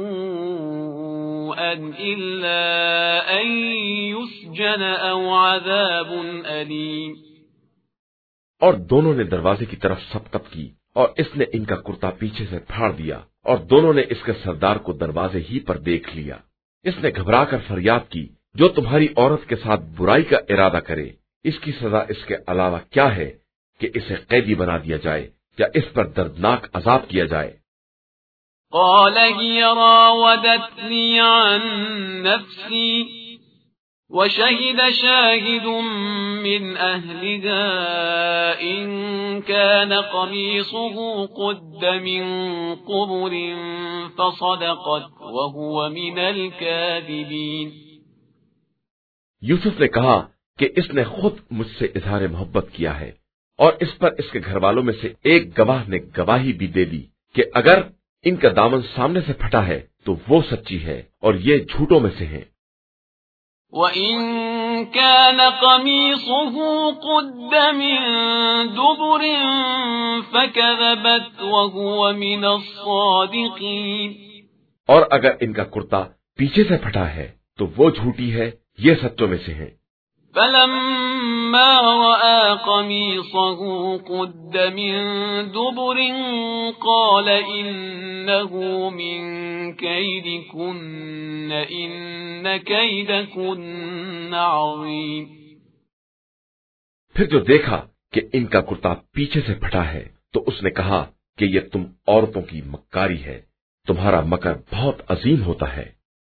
سوءا إلا أن يسجن أو عذاب أليم۔ اور دونوں نے دروازے کی طرف سبقت کی، اور اس نے ان کا کرتا پیچھے سے پھاڑ دیا، اور دونوں نے اس کے سردار کو دروازے ہی پر دیکھ لیا۔ اس نے گھبرا کر فریاد کی، جو تمہاری عورت کے ساتھ برائی کا ارادہ کرے، اس کی سزا اس کے علاوہ کیا ہے کہ اسے قیدی بنا دیا جائے یا اس پر دردناک عذاب کیا جائے۔ قال هي راودتني عن نفسي وشهد شاهد من أهلها إن كان قميصه قد من قبل فصدقت وهو من الكاذبين۔ یوسف نے کہا کہ اس نے خود مجھ سے اظہار محبت کیا ہے، اور اس پر اس کے گھر والوں میں سے ایک گواہ نے گواہی بھی دے دی کہ اگر ان کا دامن سامنے سے پھٹا ہے تو وہ سچی ہے، اور یہ جھوٹوں میں سے ہیں۔ وَإِن كَانَ قَمِيصُهُ قُدَّ مِن دُبُرٍ فَكَذَبَتْ وَهُوَ مِنَ الصَّادِقِينَ۔ اور اگر ان کا کرتا پیچھے سے پھٹا ہے تو وہ جھوٹی ہے، یہ سچوں میں سے ہیں۔ فَلَمَّا رَأَىٰ قَمِيصَهُ قُدَّ مِن دُبُرٍ قَالَ إِنَّهُ مِن كَيْدِكُنَّ إِنَّ كَيْدَكُنَّ عَظِيمٌ۔ پھر جو دیکھا کہ ان کا کرتا پیچھے سے پھٹا ہے تو اس نے کہا کہ یہ تم عورتوں کی مکاری ہے، تمہارا مکر بہت عظیم ہوتا ہے۔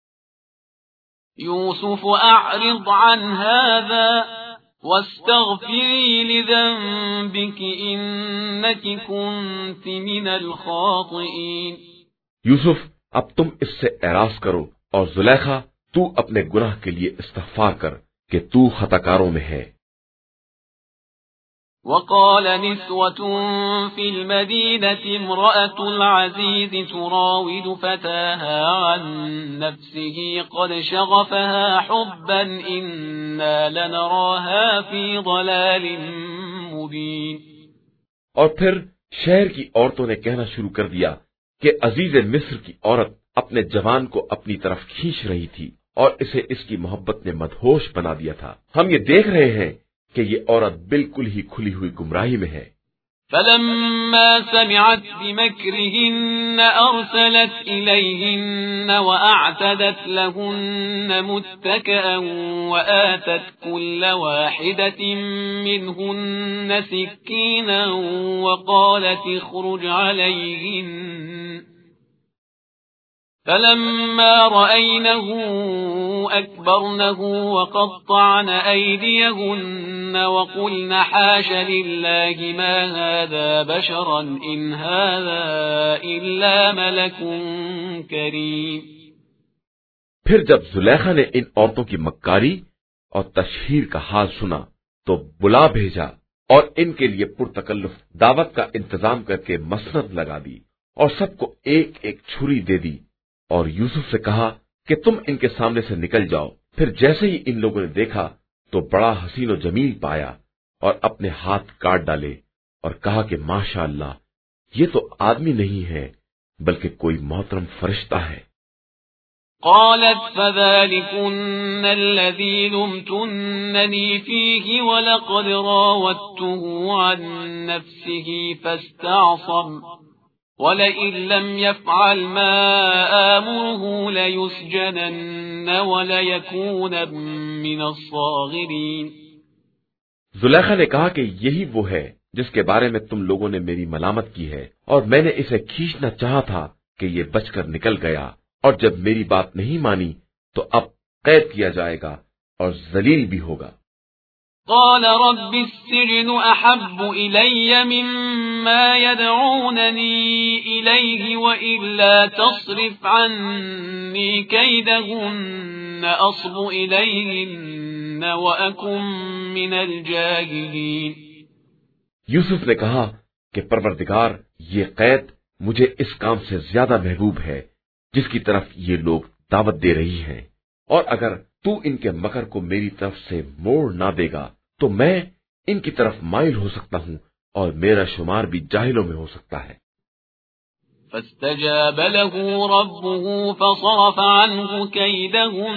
يوسف أعرض عن هذا واستغفري لذنبك إنك كنت من الخاطئين۔ یوسف اب تم اس سے اعراض کرو، اور زلیخا تو اپنے گناہ کے لیے استغفار کر کہ تو خطا کاروں میں ہے۔ وقال نسوة في المدينة امرأة العزيز تراود فتاها عن نفسه قد شغفها حبا إنا لنراها في ضلال مبين۔ اور پھر شہر کی عورتوں نے کہنا شروع کر دیا کہ عزیز مصر کی عورت اپنے جوان کو اپنی طرف کھینچ رہی تھی، اور اسے اس کی محبت نے مدہوش بنا دیا تھا۔ ہم یہ دیکھ رہے ہیں کہ یہ عورت بالکل ہی کھلی ہوئی گمراہی میں ہے۔ فلما سمعت بمكرهن أرسلت إليهن وأعتدت لهن متكئا وآتت كل واحدة منهن سكينا وقالت اخرج عليهن فلما رأينه أكبرنه وقطعن أيديهن وقلن حاش لله ما هذا بشرا إن هذا إلا ملك كريم. پھر جب زلیخا نے ان عورتوں کی مکاری اور تشہیر کا حال سنا تو بلا بھیجا اور ان کے لیے پرتکلف دعوت کا انتظام کر کے مسند لگا دی اور سب کو ایک ایک چھری دے دی اور یوسف سے کہا کہ تم ان کے سامنے سے نکل جاؤ. پھر جیسے ہی ان لوگوں نے دیکھا تو بڑا حسین و جمیل پایا اور اپنے ہاتھ کاٹ ڈالے اور کہا کہ ماشاء اللہ یہ تو آدمی نہیں ہے بلکہ کوئی محترم فرشتہ ہے. قالت فذلكن الذي لمتنني فيه ولقد راودته عن نفسه فاستعصم ولئن لم يفعل ما آمره ليسجنن وليكون من الصاغرين. زلیخا نے کہا کہ یہی وہ ہے جس کے بارے میں تم لوگوں نے میری ملامت کی ہے اور میں نے اسے کھینچنا چاہا تھا کہ یہ بچ کر نکل گیا اور جب میری بات نہیں مانی تو اب قید کیا جائے گا اور ذلیل بھی ہوگا. قال رب السجن احب الي مما يدعونني اليه والا تصرف عني كيدهن اصب اليهن واكن من الجاهلين. یوسف نے کہا کہ پروردگار یہ قید مجھے اس کام سے زیادہ محبوب ہے جس کی طرف یہ لوگ دعوت دے رہی ہیں، اور اگر تو ان کے مکر کو میری طرف سے موڑ نہ دے گا تو میں ان کی طرف مائل ہو سکتا ہوں اور میرا شمار بھی جاہلوں میں ہو سکتا ہے. فاستجاب له ربه فصرف عنه كيدهن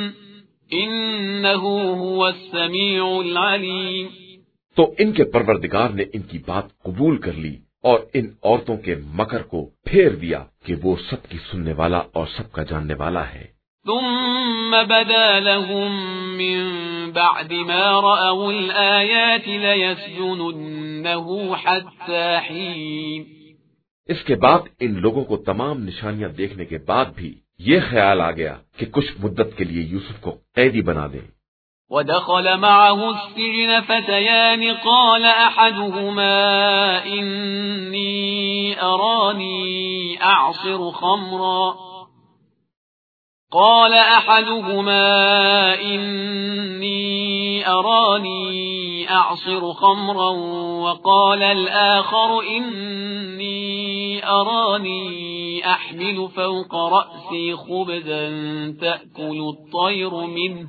انه هو السميع العليم. تو ان کے پروردگار نے ان کی بات قبول کر لی اور ان عورتوں کے مکر کو پھیر دیا کہ وہ سب کی سننے والا اور سب کا جاننے والا ہے. ثم بدا لهم من بعد ما رأوا الآيات ليسجننه حتى حين. اس کے بعد ان لوگوں کو تمام نشانیاں دیکھنے کے بعد بھی یہ خیال آ گیا کہ کچھ مدت کے لیے یوسف کو قیدی بنا دیں. ودخل معه السجن فتيان قال أحدهما إني أراني أعصر خمرا وقال الآخر إني أراني أحمل فوق رأسي خبزا تأكل الطير منه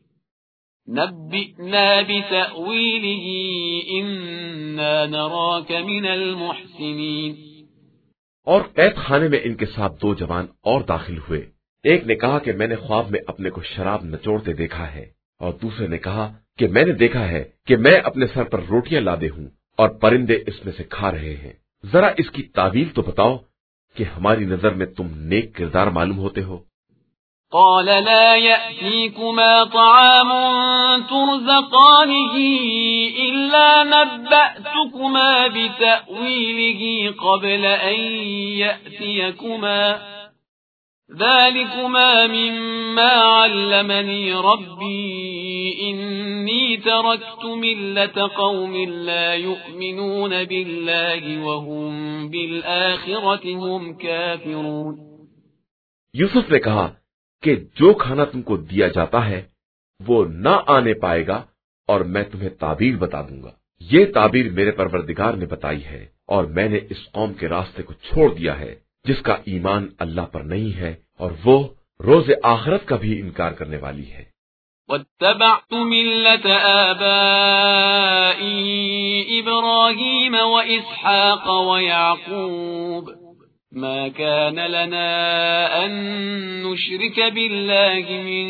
نبئنا بتأويله إنا نراك من المحسنين. اور قید خانے میں ان کے ساتھ دو جوان اور داخل ہوئے. ایک نے کہا کہ میں نے خواب میں اپنے کو شراب نچوڑتے دیکھا ہے اور دوسرے نے کہا کہ میں نے دیکھا ہے کہ میں اپنے سر پر روٹیاں لادے ہوں اور پرندے اس میں سے کھا رہے ہیں. ذرا اس کی تعویل تو بتاؤ کہ ہماری نظر میں تم نیک کردار معلوم ہوتے ہو. قال لا يأتيكما طعام ترزقانه إلا نبأتكما بتأويله قبل أن يأتيكما ذلكما مما علمني ربي إني تركت ملة قوم لا يؤمنون بالله وهم بالآخرة هم كافرون. یوسف نے کہا کہ جو کھانا تم کو دیا جاتا ہے وہ نہ آنے پائے گا اور میں تمہیں تعبیر بتا دوں گا. یہ تعبیر میرے پروردگار نے بتائی ہے اور میں نے اس قوم کے راستے کو چھوڑ دیا ہے جس کا ایمان اللہ پر نہیں ہے اور وہ روز آخرت کا بھی انکار کرنے والی ہے. واتبعت ملة آبائي إبراهيم وإسحاق ويعقوب ما كان لنا أن نشرك بالله من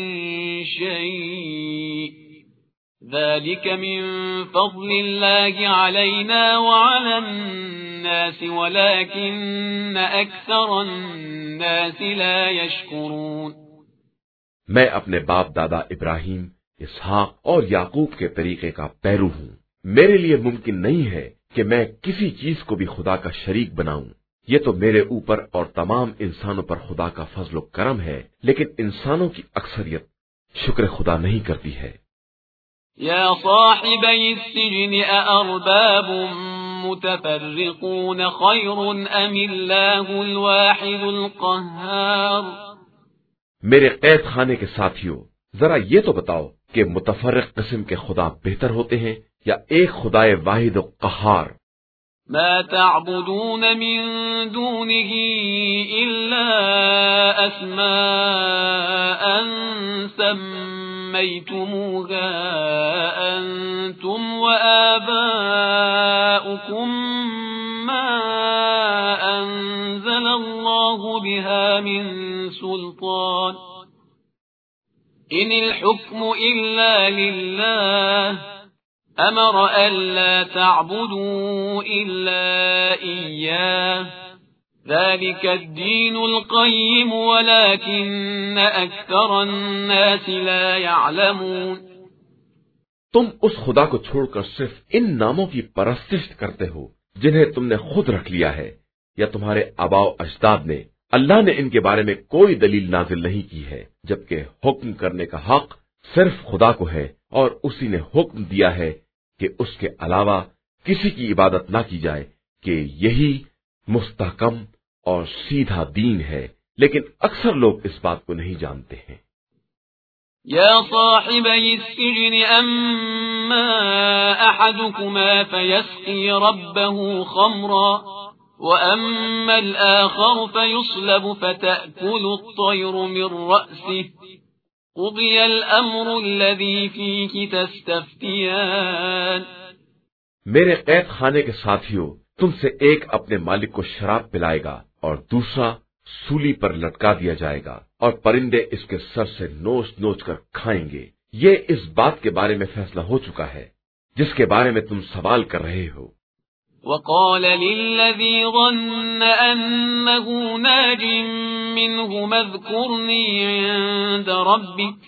شيء ذلك من فضل الله علينا وعلى الناس ولكن أكثر الناس لا يشكرون. میں اپنے باپ دادا ابراہیم، اسحاق اور یعقوب کے طریقے کا پیرو ہوں. میرے لیے ممکن نہیں ہے کہ میں کسی چیز کو بھی خدا کا شریک بناؤں. یہ تو میرے اوپر اور تمام انسانوں پر خدا کا فضل و کرم ہے، لیکن انسانوں کی اکثریت شکر خدا نہیں کرتی ہے۔ یا صاحبی السجن أأرباب متفرقون خیر ام اللہ الواحد القہار؟ میرے قید خانے کے ساتھیوں، ذرا یہ تو بتاؤ کہ متفرق قسم کے خدا بہتر ہوتے ہیں یا ایک خدائے واحد و قہار؟ ما تعبدون من دونه إلا أسماء سميتموها أنتم وآباؤكم ما أنزل الله بها من سلطان إن الحكم إلا لله أمر ألا تعبدوا إلا إياه ذلك الدين القيم ولكن أكثر الناس لا يعلمون۔ تم اس خدا کو چھوڑ کر صرف ان ناموں کی پرستش کرتے ہو جنہیں تم نے خود رکھ لیا ہے یا تمہارے آباء و اجداد نے۔ اللہ نے ان کے بارے میں کوئی دلیل نازل نہیں کی ہے، جبکہ حکم کرنے کا حق صرف خدا کو ہے، اور اسی نے حکم دیا ہے کہ اس کے علاوہ کسی کی عبادت نہ کی جائے، کہ یہی مستحکم اور سیدھا دین ہے، لیکن اکثر لوگ اس بات کو نہیں جانتے ہیں۔ یا صاحبی السجن اما احدكما فيسقي ربه خمرا واما الاخر فيصلب فتأكل الطير من رأسه قضي الامر الذي فيه تستفتيان۔ میرے قید خانے کے ساتھیوں، تم سے ایک اپنے مالک کو شراب پلائے گا اور دوسرا سولی پر لٹکا دیا جائے گا، اور پرندے اس کے سر سے نوچ نوچ کر کھائیں گے۔ یہ اس بات کے بارے میں فیصلہ ہو چکا ہے جس کے بارے میں تم سوال کر رہے ہو۔ وقال للذي ظن أنه ناج منه اذكرني عند ربك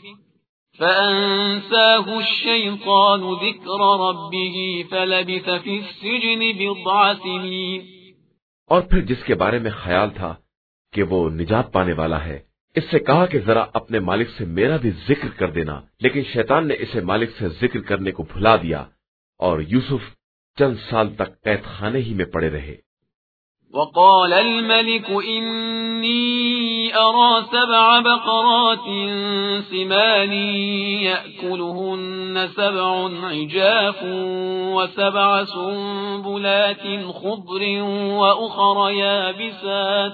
فأنساه الشيطان ذكر ربه فلبث في السجن بضع سنين۔ اور پھر جس کے بارے میں خیال تھا کہ وہ نجات پانے والا ہے، اس سے کہا کہ ذرا اپنے مالک سے میرا بھی ذکر کر دینا، لیکن شیطان نے اسے مالک سے ذکر کرنے کو بھلا دیا، اور یوسف چند سال تک قید خانے ہی میں پڑے رہے۔ وقال الملك إني أرى 7 بقرات سمان يأكلهن 7 عجاف و7 سنبلات خضر وأخر يابسات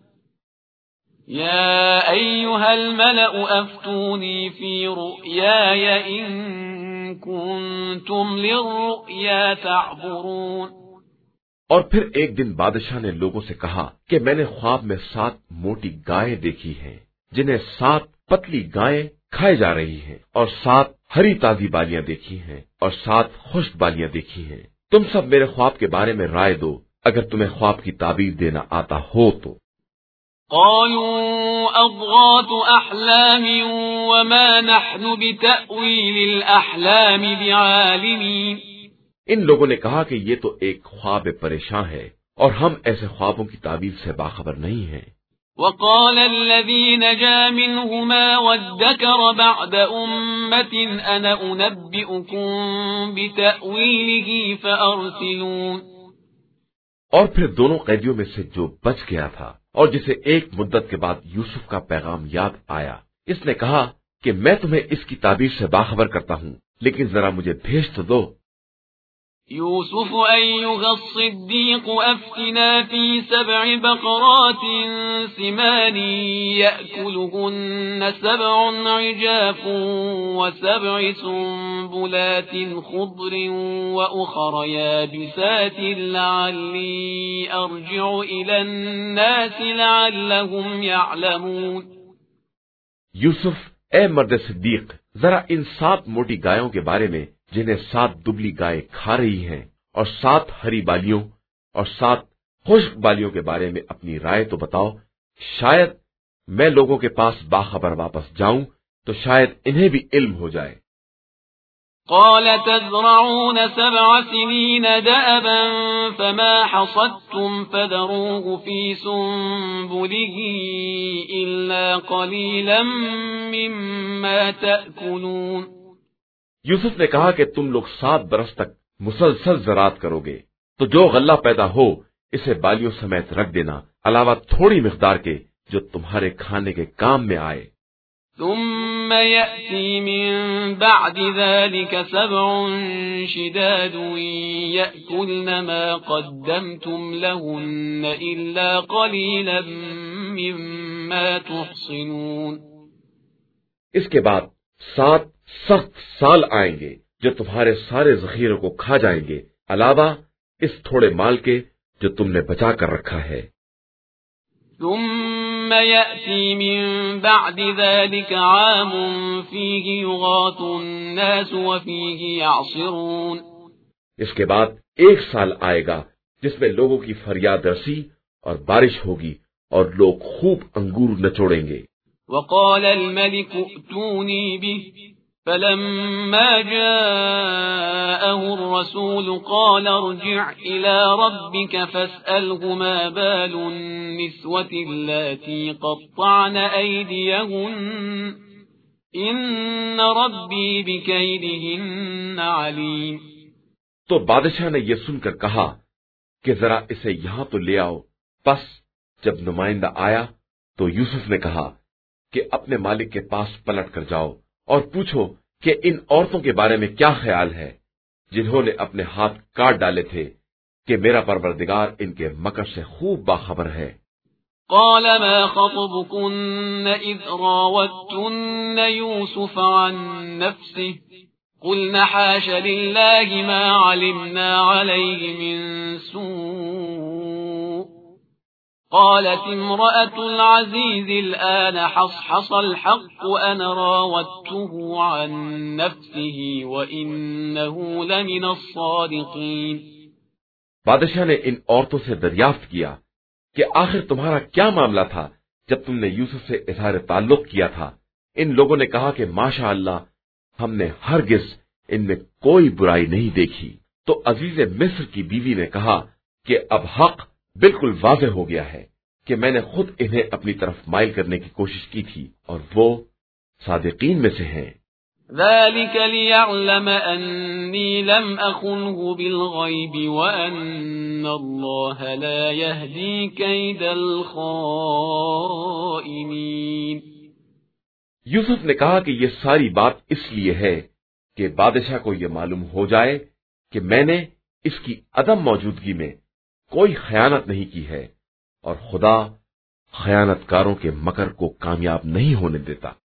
يا أيها الملأ أفتوني في رؤياي إن كنتم للرؤيا تعبرون۔ اور پھر ایک دن بادشاہ نے لوگوں سے کہا کہ میں نے خواب میں 7 موٹی گائیں دیکھی ہیں جنہیں 7 پتلی گائیں کھائے جا رہی ہیں، اور 7 ہری تازی بالیاں دیکھی ہیں اور 7 خشک بالیاں دیکھی ہیں۔ تم سب میرے خواب کے بارے میں رائے دو اگر تمہیں خواب کی تعبیر دینا آتا ہو تو۔ قالوا أضغاث أحلام وما نحن بتأويل الأحلام بعالمين۔ ان لوگوں نے کہا کہ یہ تو ایک خواب پریشان ہے اور ہم ایسے خوابوں کی تعبیر سے باخبر نہیں ہیں۔ وقال الذي نجا منهما وادكر بعد أمة أنا أنبئكم بتأويله فأرسلون۔ اور پھر دونوں قیدیوں میں سے جو بچ گیا تھا اور جسے ایک مدت کے بعد یوسف کا پیغام یاد آیا، اس نے کہا کہ میں تمہیں اس کی تعبیر سے باخبر کرتا ہوں، لیکن ذرا مجھے بھیج تو دو۔ يوسف أيها الصديق أفتنا في 7 بقرات سمان يأكلهن 7 عجاف و7 سنبلات خضر وأخر يابسات لعلي أرجع إلى الناس لعلهم يعلمون۔ یوسف، اے مرد صدیق، ذرا ان 7 موٹی گایوں کے بارے میں جنہیں 7 دبلی گائے کھا رہی ہیں اور 7 ہری بالیوں اور 7 خشک بالیوں کے بارے میں اپنی رائے تو بتاؤ، شاید میں لوگوں کے پاس باخبر واپس جاؤں تو شاید انہیں بھی علم ہو جائے۔ قال تزرعون 7 سنين دأبا فما حصدتم فذروه في سنبله إلا قليلا مما تأكلون۔ یوسف نے کہا کہ تم لوگ 7 برس تک مسلسل زراعت کرو گے، تو جو غلہ پیدا ہو اسے بالیوں سمیت رکھ دینا، علاوہ تھوڑی مقدار کے جو تمہارے کھانے کے کام میں آئے۔ ثم يأتي من بعد ذلك 7 شداد يأكلن ما قدمتم لهن إلا قليلا مما تحصنون۔ اس کے بعد 7 سخت سال آئیں گے جو تمہارے سارے ذخیروں کو کھا جائیں گے، علاوہ اس تھوڑے مال کے جو تم نے بچا کر رکھا ہے۔ ثم يأتي من بعد ذلك عام فيه يغاث الناس وفيه يعصرون۔ اس کے بعد 1 سال آئے گا جس میں لوگوں کی فریاد رسی اور بارش ہوگی اور لوگ خوب انگور نچوڑیں گے۔ وقال الملك ائتوني به فلما جاءه الرسول قال ارجع إلى ربك فاسأله ما بال النسوة اللاتي قطعن أيديهن إن ربي بكيدهن عليم۔ تو بادشاہ نے یہ سن کر کہا کہ ذرا اسے یہاں تو لے آؤ۔ پس جب نمائندہ آیا تو یوسف نے کہا کہ اپنے مالک کے پاس پلٹ کر جاؤ اور پوچھو کہ ان عورتوں کے بارے میں کیا خیال ہے جنہوں نے اپنے ہاتھ کاٹ ڈالے تھے، کہ میرا پروردگار ان کے مکر سے خوب باخبر ہے۔ قال ما خطبكن إذ راوتن يوسف عن نفسه قلنا حاش لله ما علمنا عليه من سوء قالت امرأة العزيز الآن حصحص الحق أنا راودته عن نفسه وإنه لمن الصادقين۔ بادشاہ نے ان عورتوں سے دریافت کیا کہ آخر تمہارا کیا معاملہ تھا جب تم نے یوسف سے اظہار تعلق کیا تھا۔ ان لوگوں نے کہا کہ ماشاء اللہ ہم نے ہرگز ان میں کوئی برائی نہیں دیکھی۔ تو عزیز مصر کی بیوی نے کہا کہ اب حق بالکل واضح ہو گیا ہے کہ میں نے خود انہیں اپنی طرف مائل کرنے کی کوشش کی تھی اور وہ صادقین میں سے ہیں۔ ذلك ليعلم أني لم أخنه بالغيب وأن الله لا يهدي كيد الخائنين۔ یوسف نے کہا کہ یہ ساری بات اس لیے ہے کہ بادشاہ کو یہ معلوم ہو جائے کہ میں نے اس کی عدم موجودگی میں کوئی خیانت نہیں کی ہے، اور خدا خیانت کاروں کے مکر کو کامیاب نہیں ہونے دیتا۔